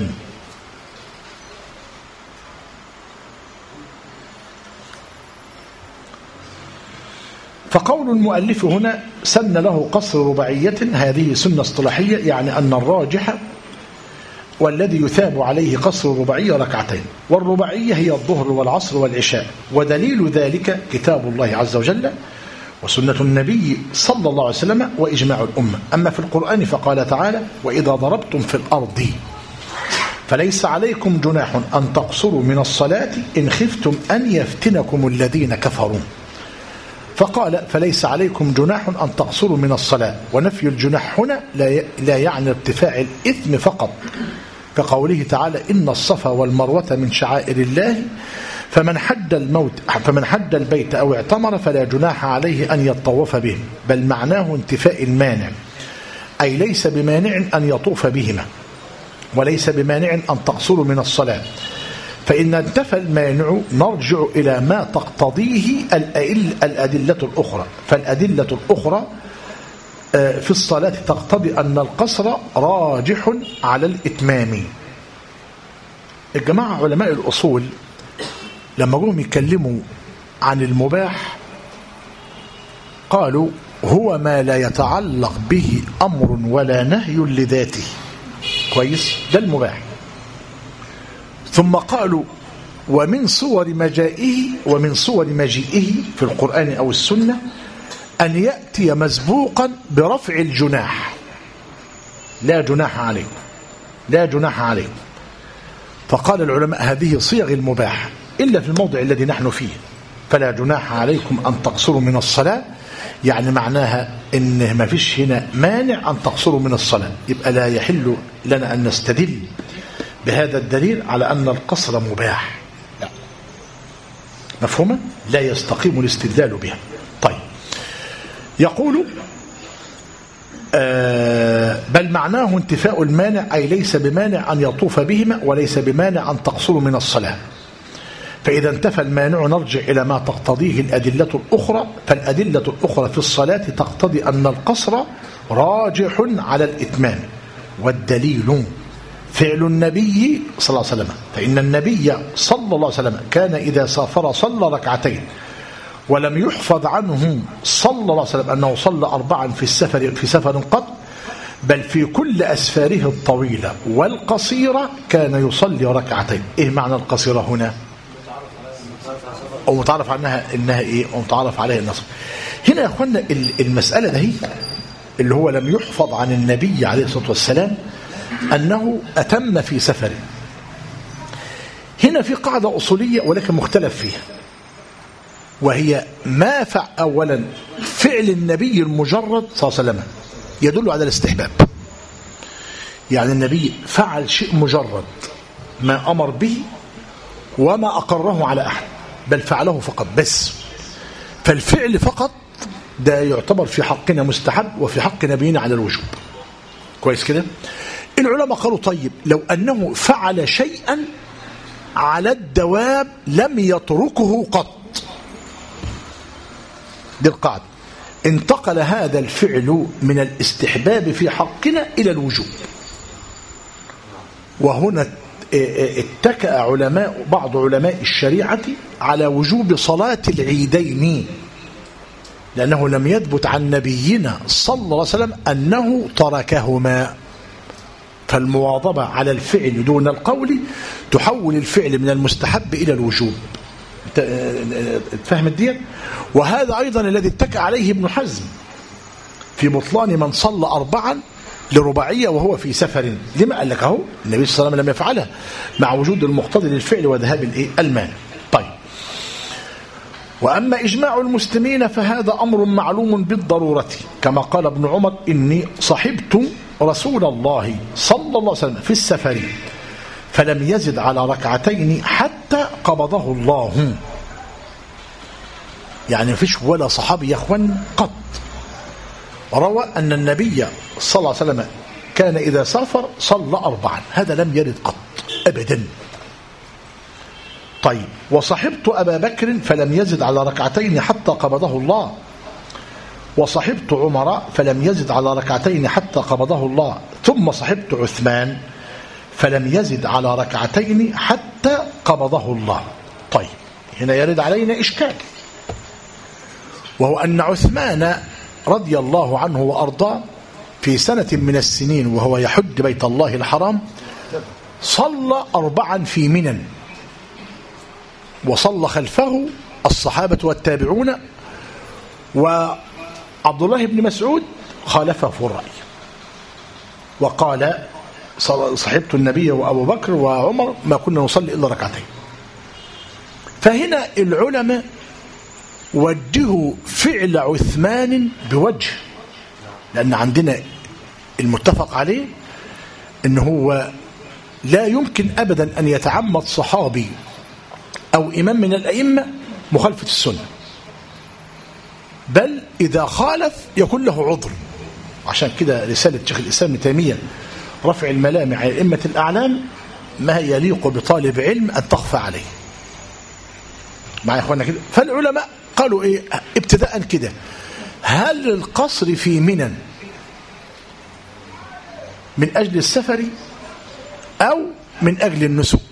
فقول المؤلف هنا: سن له قصر رباعية، هذه سنة اصطلاحية، يعني أن الراجح والذي يثاب عليه قصر الرباعية ركعتين، والرباعية هي الظهر والعصر والعشاء، ودليل ذلك كتاب الله عز وجل وسنة النبي صلى الله عليه وسلم وإجماع الأمة. أما في القرآن فقال تعالى: وإذا ضربتم في الأرض فليس عليكم جناح أن تقصروا من الصلاة إن خفتم أن يفتنكم الذين كفروا. فقال: فليس عليكم جناح أن تقصروا من الصلاة، ونفي الجناح هنا لا يعني ارتفاع الإثم فقط، كقوله تعالى: إن الصفا والمروة من شعائر الله فمن حج الموت فمن حج البيت أو اعتمر فلا جناح عليه أن يطوف بهم، بل معناه انتفاء المانع، أي ليس بمانع أن يطوف بهما، وليس بمانع أن تقصروا من الصلاة. فإن انتفى المانع نرجع إلى ما تقتضيه الأدلة الأخرى. فالأدلة الأخرى في الصلاة تقتضي أن القصر راجح على الإتمام. الجماعة علماء الأصول لما جم يكلموا عن المباح قالوا: هو ما لا يتعلق به أمر ولا نهي لذاته. كويس؟ ده المباح. ثم قالوا: ومن صور مجائه ومن صور مجيئه في القرآن أو السنة أن يأتي مسبوقا برفع الجناح، لا جناح عليه، لا جناح عليه. فقال العلماء: هذه صيغ المباح إلا في الموضع الذي نحن فيه، فلا جناح عليكم أن تقصروا من الصلاة، يعني معناها إن ما فيش هنا مانع أن تقصروا من الصلاة، يبقى لا يحل لنا أن نستدل بهذا الدليل على أن القصر مباح. لا. مفهومة؟ لا يستقيم الاستدلال بها. طيب، يقول: آه بل معناه انتفاء المانع، أي ليس بمانع أن يطوف بهما وليس بمانع أن تقصروا من الصلاة. فإذا انتفى المانع نرجع إلى ما تقتضيه الأدلة الأخرى. فالأدلة الأخرى في الصلاة تقتضي أن القصر راجح على الإتمام، والدليل فعل النبي صلى الله عليه وسلم. فإن النبي صلى الله عليه وسلم كان إذا سافر صلى ركعتين، ولم يحفظ عنه صلى الله عليه وسلم أنه صلى أربعا في السفر في سفر قط، بل في كل أسفاره الطويلة والقصيرة كان يصلي ركعتين. إيه معنى القصيرة هنا؟ أو متعرف عنها إنها إيه؟ أو متعرف عليها النصر. هنا يا أخوانا المسألة ده هي اللي هو لم يحفظ عن النبي عليه الصلاة والسلام أنه أتم في سفره. هنا في قاعدة أصولية ولكن مختلف فيها، وهي ما فعل أولا فعل النبي المجرد صلى الله عليه وسلم يدل على الاستحباب. يعني النبي فعل شيء مجرد ما أمر به وما أقره على أحد، بل فعله فقط بس. فالفعل فقط ده يعتبر في حقنا مستحب وفي حق نبينا على الوجوب. كويس كده؟ العلماء قالوا طيب لو أنه فعل شيئا على الدواب لم يتركه قط، دي القاعدة، انتقل هذا الفعل من الاستحباب في حقنا إلى الوجوب. وهنا اتكأ علماء بعض علماء الشريعة على وجوب صلاة العيدين، لأنه لم يثبت عن نبينا صلى الله عليه وسلم أنه تركهما. فالمواظبة على الفعل دون القول تحول الفعل من المستحب إلى الوجوب. تفهم الدين؟ وهذا أيضا الذي اتكأ عليه ابن حزم في بطلان من صلى أربعا لرباعية وهو في سفر. لما قال لك اهو النبي صلى الله عليه وسلم لم يفعلها مع وجود المقتضي للفعل وذهاب الايه المانع. طيب، وأما إجماع المسلمين فهذا أمر معلوم بالضرورة، كما قال ابن عمر إني صحبت رسول الله صلى الله عليه وسلم في السفر فلم يزد على ركعتين حتى قبضه الله. يعني مفيش ولا صحابي يا اخوان قط روى أن النبي صلى الله عليه وسلم كان إذا سافر صلى أربعا، هذا لم يرد قط أبدا. طيب، وصحبت أبا بكر فلم يزد على ركعتين حتى قبضه الله، وصحبت عمر فلم يزد على ركعتين حتى قبضه الله، ثم صحبت عثمان فلم يزد على ركعتين حتى قبضه الله. طيب، هنا يرد علينا إشكال، وهو أن عثمان رضي الله عنه وأرضاه في سنة من السنين وهو يحج بيت الله الحرام صلى أربعا في منى، وصلى خلفه الصحابة والتابعون، وعبد الله بن مسعود خالفه في الرأي وقال صحبت النبي وأبو بكر وعمر ما كنا نصلي إلا ركعتين. فهنا العلماء وجهوا فعل عثمان بوجه، لأن عندنا المتفق عليه أنه هو لا يمكن أبدا أن يتعمد صحابي أو إمام من الأئمة مخالفة السنة، بل إذا خالف يكون له عذر. عشان كده رسالة شيخ الإسلام ابن تيمية رفع الملام عن أئمة الأعلام ما يليق بطالب علم أن تخفى عليه. معايا يا إخوانا كده؟ فالعلماء قالوا إيه ابتداء كده، هل القصر في منى من أجل السفر أو من أجل النسك؟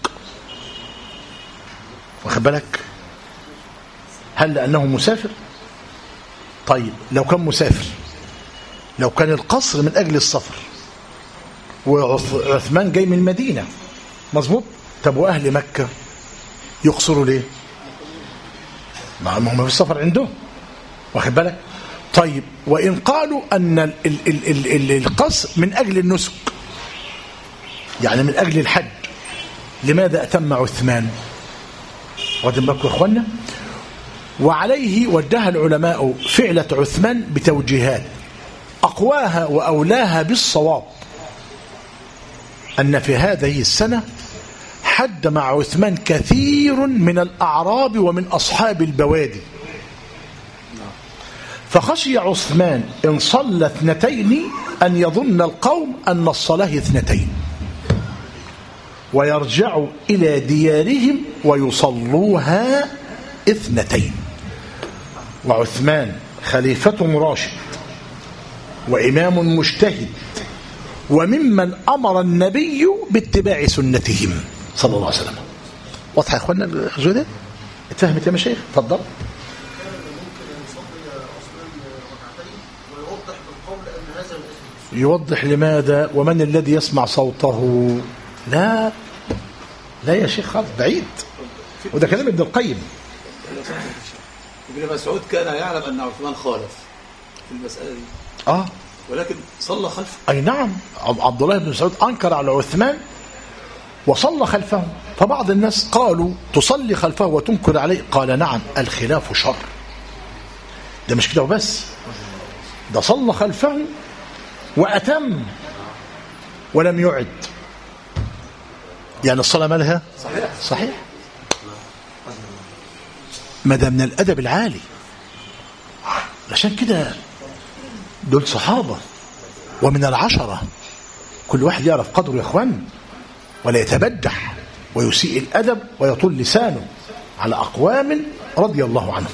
واخد بالك؟ هل لأنه مسافر؟ طيب، لو كان مسافر، لو كان القصر من أجل السفر وعثمان جاي من المدينة مظبوط، طب وأهل مكة يقصروا ليه؟ ما هم في السفر عندهم، واخد بالك؟ طيب، وإن قالوا أن ال ال ال ال القصر من أجل النسك يعني من أجل الحج، لماذا أتم عثمان؟ واخدين بالكم يا إخوانا؟ وعليه وجه العلماء فعلة عثمان بتوجيهات أقواها وأولاها بالصواب، أن في هذه السنة حج مع عثمان كثير من الأعراب ومن أصحاب البوادي، فخشي عثمان إن صلى اثنتين أن يظن القوم أن الصلاة اثنتين ويرجعوا إلى ديارهم ويصلوها اثنتين. وعثمان خليفة راشد وإمام مجتهد وممن أمر النبي باتباع سنتهم صلى الله عليه وسلم. واضح يا أخوانا الجزء ده؟ اتفهمت يا مشايخ؟ اتفضل. يوضح لماذا ومن الذي يسمع صوته؟ لا لا يا شيخ خالص، بعيد، وده كلام ابن القيم. ابن مسعود كان يعلم أن عثمان خالف في المسألة دي آه ولكن صلى خلفه. أي نعم، عبد الله بن مسعود أنكر على عثمان وصلى خلفه، فبعض الناس قالوا تصلي خلفه وتنكر عليه، قال نعم الخلاف شر. ده مش كده وبس، ده صلى خلفه وأتم ولم يعد. يعني الصلاة مالها صحيح صحيح. ما ده من الأدب العالي. عشان كده دول صحابة ومن العشرة، كل واحد يعرف قدره يا اخوان، ولا يتبجح ويسيء الأدب ويطول لسانه على أقوام رضي الله عنهم.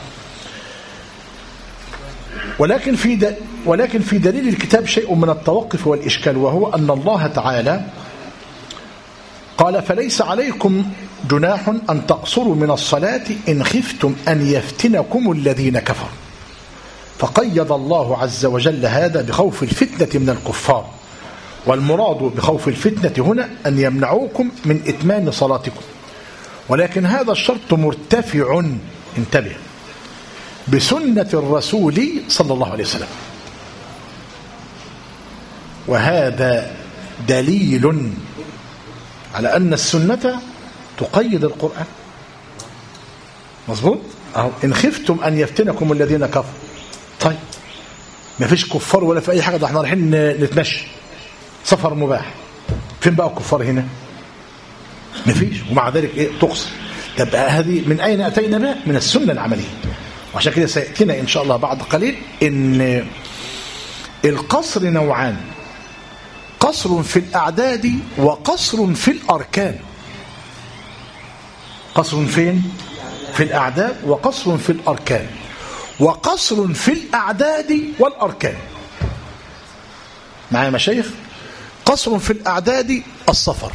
ولكن في د... ولكن في دليل الكتاب شيء من التوقف والإشكال، وهو أن الله تعالى قال: فليس عليكم جناح أن تقصروا من الصلاة إن خفتم أن يفتنكم الذين كفروا. فقيد الله عز وجل هذا بخوف الفتنة من الكفار، والمراد بخوف الفتنة هنا أن يمنعوكم من إتمام صلاتكم. ولكن هذا الشرط مرتفع، انتبه، بسنة الرسول صلى الله عليه وسلم، وهذا دليل على أن السنة تقيد القرآن. مظبوط؟ أهو إن خفتم أن يفتنكم الذين كفروا. طيب ما فيش كفار ولا في أي حاجة، ده احنا رايحين نتمشى سفر مباح، فين بقى الكفار هنا؟ ما فيش، ومع ذلك إيه تقصر. طب هذه من أين أتينا بها؟ من السنة العملية. وعشان كده سيأتينا إن شاء الله بعد قليل إن القصر نوعان: قصر في الأعداد وقصر في الأركان. قصر فين؟ في الأعداد، وقصر في الأركان. وقصر في الأعداد والأركان. معايا مشايخ؟ قصر في الأعداد السفر،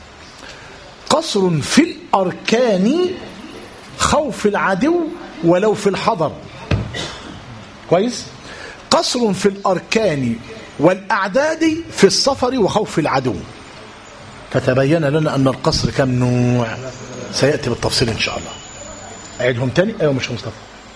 قصر في الأركان خوف العدو ولو في الحضر. كويس؟ قصر في الأركان والأعداد في السفر وخوف العدو. فتبين لنا أن القصر كم نوع، سيأتي بالتفصيل إن شاء الله. أعيدهم تاني. أيوة مش مصطفى.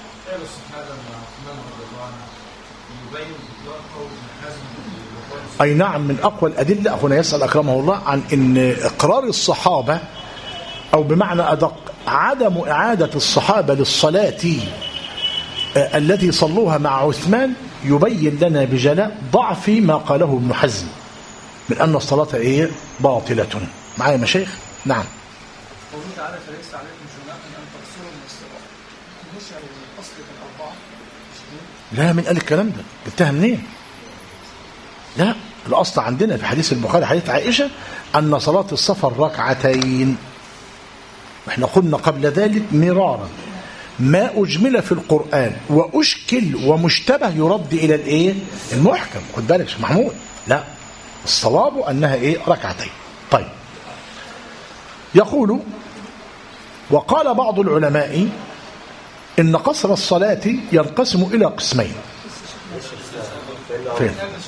أي نعم، من أقوى الأدلة. أخونا يسأل أكرمه الله عن أن إقرار الصحابة، أو بمعنى أدق عدم إعادة الصحابة للصلاة التي صلوها مع عثمان، يبين لنا بجلاء ضعف ما قاله ابن حزم من أن الصلاة إيه باطلة. معايا مشايخ؟ نعم. قوله تعالى: فليس عليكم جناح أن تقصروا من الصلاة، مش يعني الأصل في الأربعة؟ لا، من قال الكلام ده؟ جبتها منين؟ لا، الأصل عندنا في حديث البخاري حديث عائشة أن صلاة السفر ركعتين. احنا قلنا قبل ذلك مرارا: ما أجمل في القرآن وأشكل ومشتبه يرد إلى الإيه؟ المحكم. خد بالك يا محمود، لا، الصواب أنها إيه؟ ركعتين. طيب، يقول: وقال بعض العلماء إن قصر الصلاة ينقسم إلى قسمين. فين؟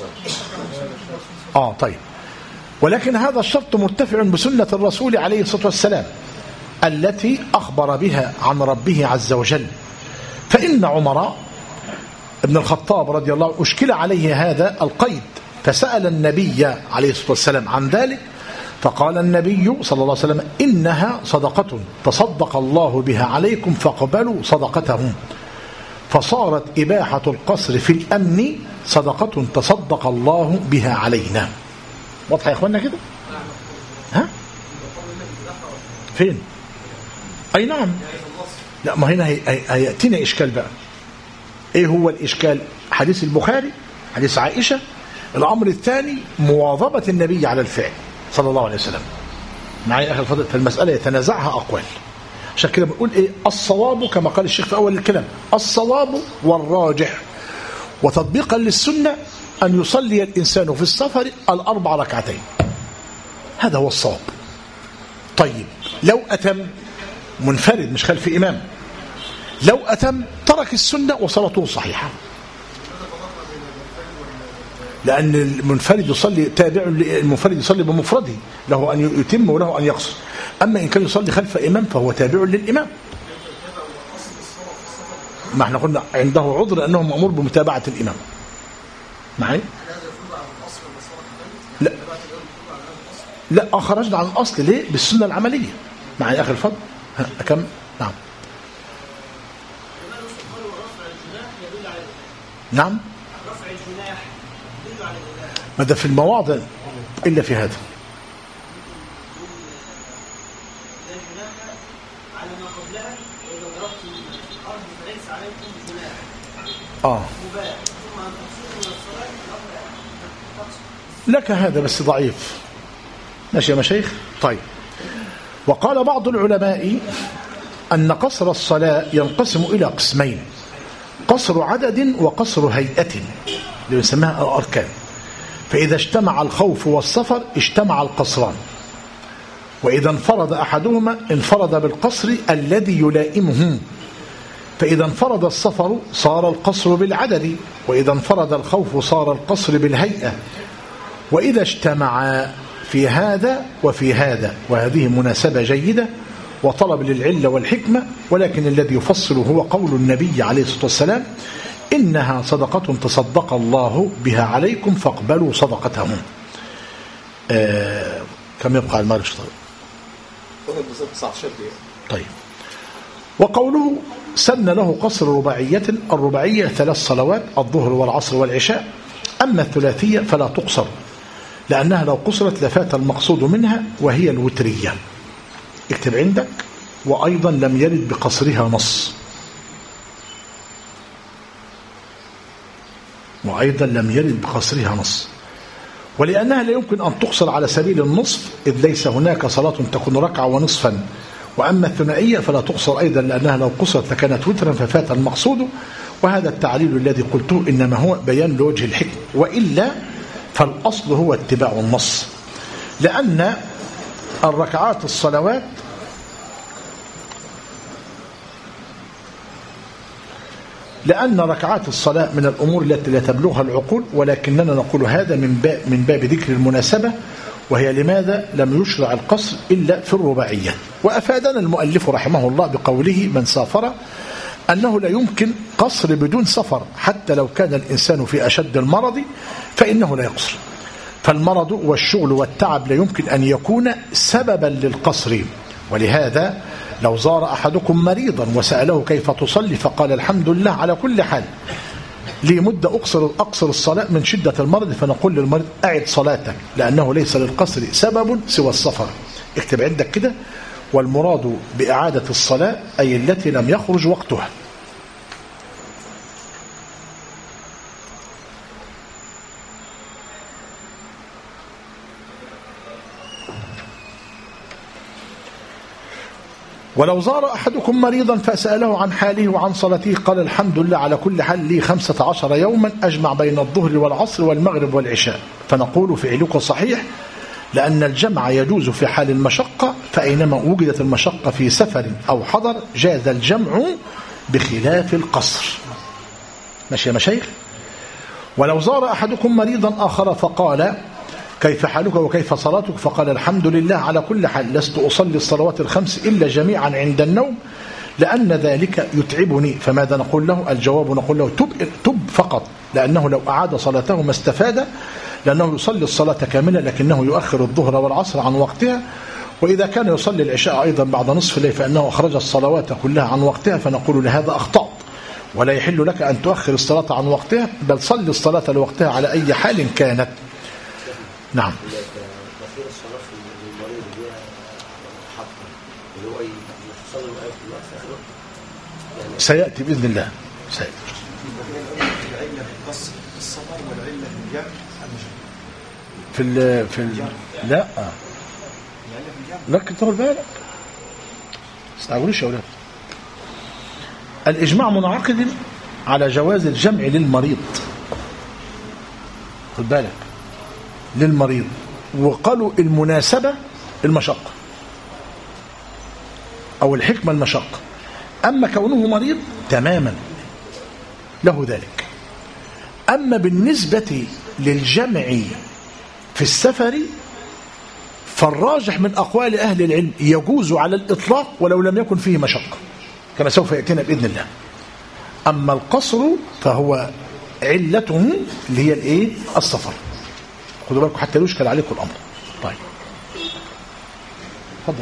آه طيب. ولكن هذا الشرط مرتفع بسنة الرسول عليه الصلاة والسلام التي أخبر بها عن ربه عز وجل. فإن عمر بن الخطاب رضي الله عنه أشكل عليه هذا القيد، فسأل النبي عليه الصلاة والسلام عن ذلك، فقال النبي صلى الله عليه وسلم: إنها صدقة تصدق الله بها عليكم فاقبلوا صدقتهم. فصارت إباحة القصر في الأمن صدقة تصدق الله بها علينا. واضح يا إخواننا كده؟ ها؟ فين؟ أي نعم. لا، ما هنا هيأتينا إشكال بقى. إيه هو الإشكال؟ حديث البخاري، حديث عائشة. الأمر الثاني مواظبة النبي على الفعل صلى الله عليه وسلم. معي أخي الفضل، فالمسألة يتنازعها أقوال. عشان كده بنقول إيه؟ الصواب كما قال الشيخ في أول الكلام: الصواب والراجح وتطبيقا للسنة أن يصلي الإنسان في السفر الأربع ركعتين. هذا هو الصواب. طيب، لو أتم منفرد مش خلف إمام، لو أتم ترك السنة وصلاته صحيحة، لأن المنفرد يصلي تابع، المنفرد يصلي بمفرده، له أن يتم وله أن يقصر. أما إن كان يصلي خلف إمام فهو تابع للإمام. ما احنا قلنا عنده عذر أنه مأمور بمتابعة الإمام. معي؟ لا لا، خرجنا عن الأصل. ليه؟ بالسنة العملية. معي أخي الفضل؟ كم؟ نعم نعم. ماذا في المواضع إلا في هذا؟ آه لك هذا بس ضعيف. ماشي يا مشايخ. طيب. وقال بعض العلماء أن قصر الصلاة ينقسم إلى قسمين: قصر عدد وقصر هيئة، اللي يسمىها الأركان. فإذا اجتمع الخوف والسفر اجتمع القصران، وإذا انفرد أحدهما انفرد بالقصر الذي يلائمه. فإذا انفرد السفر صار القصر بالعدد، وإذا انفرد الخوف صار القصر بالهيئة. وإذا اجتمعا في هذا وفي هذا، وهذه مناسبة جيدة وطلب للعلة والحكمة، ولكن الذي يفصل هو قول النبي عليه الصلاة والسلام: إنها صدقة تصدق الله بها عليكم فاقبلوا صدقتهم. آه كم يبقى المال؟ طيب. وقوله سن له قصر رباعية. الرباعية ثلاث صلوات: الظهر والعصر والعشاء. أما الثلاثية فلا تقصر، لأنها لو قصرت لفات المقصود منها، وهي الوترية. اكتب عندك: وأيضا لم يرد بقصرها نص. وأيضا لم يرد بقصرها نص ولأنها لا يمكن أن تقصر على سبيل النصف، إذ ليس هناك صلاة تكون ركعة ونصفا. وأما الثنائية فلا تقصر أيضا، لأنها لو قصرت لكانت وترا ففات المقصود. وهذا التعليل الذي قلته إنما هو بيان لوجه الحكم، وإلا فالأصل هو اتباع النص، لأن الركعات الصلوات لأن ركعات الصلاة من الأمور التي لا تبلغها العقول، ولكننا نقول هذا من باب, من باب ذكر المناسبة، وهي لماذا لم يشرع القصر إلا في الرباعية. وأفادنا المؤلف رحمه الله بقوله: من سافر، أنه لا يمكن قصر بدون سفر، حتى لو كان الإنسان في أشد المرض فإنه لا يقصر. فالمرض والشغل والتعب لا يمكن أن يكون سببا للقصر. ولهذا لو زار أحدكم مريضا وسأله كيف تصلي فقال: الحمد لله على كل حال، لي مدة أقصر, أقصر الصلاة من شدة المرض، فنقول للمريض: أعد صلاتك، لأنه ليس للقصر سبب سوى السفر. اكتب عندك كده: والمراد بإعادة الصلاة أي التي لم يخرج وقتها. ولو زار أحدكم مريضا فسأله عن حاله وعن صلاته قال: الحمد لله على كل حال، لي خمسة عشر يوما أجمع بين الظهر والعصر والمغرب والعشاء. فنقول: فعلك صحيح، لأن الجمع يجوز في حال المشقة، فأينما وجدت المشقة في سفر أو حضر جاز الجمع بخلاف القصر. ماشي يا مشايخ؟ ولو زار أحدكم مريضا آخر فقال: كيف حالك وكيف صلاتك؟ فقال: الحمد لله على كل حال، لست أصلي الصلوات الخمس إلا جميعا عند النوم، لأن ذلك يتعبني. فماذا نقول له؟ الجواب نقول له: تب, تب فقط، لأنه لو أعاد صلاته ما استفاد، لأنه يصلي الصلاة كاملة لكنه يؤخر الظهر والعصر عن وقتها. وإذا كان يصلي العشاء أيضا بعد نصف الليل فإنه أخرج الصلوات كلها عن وقتها، فنقول لهذا أخطأت، ولا يحل لك أن تؤخر الصلاة عن وقتها، بل صلي الصلاة لوقتها على أي حال كانت. نعم. سيأتي بإذن الله. سيأتي. في ال في ال لا لكن طول بالك استعجلوش يا أولاد. الإجماع منعقد على جواز الجمع للمريض، خد بالك، للمريض. وقالوا المناسبة المشقة أو الحكمة المشقة، أما كونه مريض تماما له ذلك. أما بالنسبة للجمع في السفر فالراجح من أقوال أهل العلم يجوز على الإطلاق ولو لم يكن فيه مشقة، كما سوف يأتينا بإذن الله. أما القصر فهو علته اللي هي الإيه؟ السفر. خدوا بالكم حتى يشكل عليكم الأمر. طيب تفضل.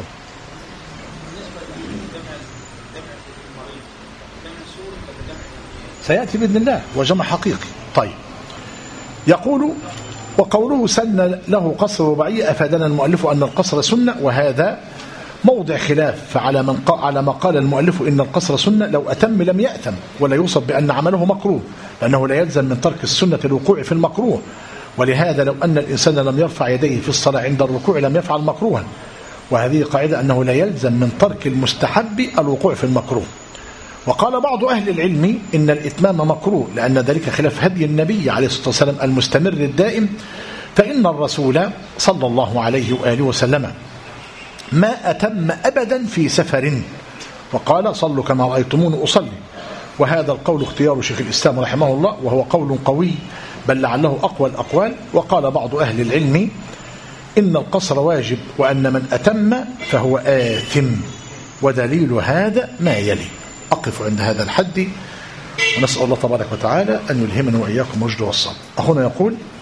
سيأتي بإذن الله وجمع حقيقي. طيب يقول: وقوله سن له قصر رباعية، أفادنا المؤلف أن القصر سنة، وهذا موضع خلاف فعلى من قال على ما قال المؤلف إن القصر سنة لو أتم لم يأتم ولا يوصف بأن عمله مكروه، لأنه لا يلزم من ترك السنة الوقوع في المكروه. ولهذا لو أن الإنسان لم يرفع يديه في الصلاة عند الركوع لم يفعل مكروها، وهذه قاعدة أنه لا يلزم من ترك المستحب الوقوع في المكروه. وقال بعض أهل العلم إن الإتمام مكروه لأن ذلك خلاف هدي النبي عليه الصلاة والسلام المستمر الدائم، فإن الرسول صلى الله عليه وآله وسلم ما أتم أبدا في سفر، وقال صلوا كما رأيتموني أصلي. وهذا القول اختيار شيخ الإسلام رحمه الله، وهو قول قوي بل لعله أقوى الأقوال. وقال بعض أهل العلم إن القصر واجب وأن من أتم فهو آثم، ودليل هذا ما يلي. أقف عند هذا الحد ونسأل الله تبارك وتعالى أن يلهمنا وإياكم وجد والصبر. أخونا يقول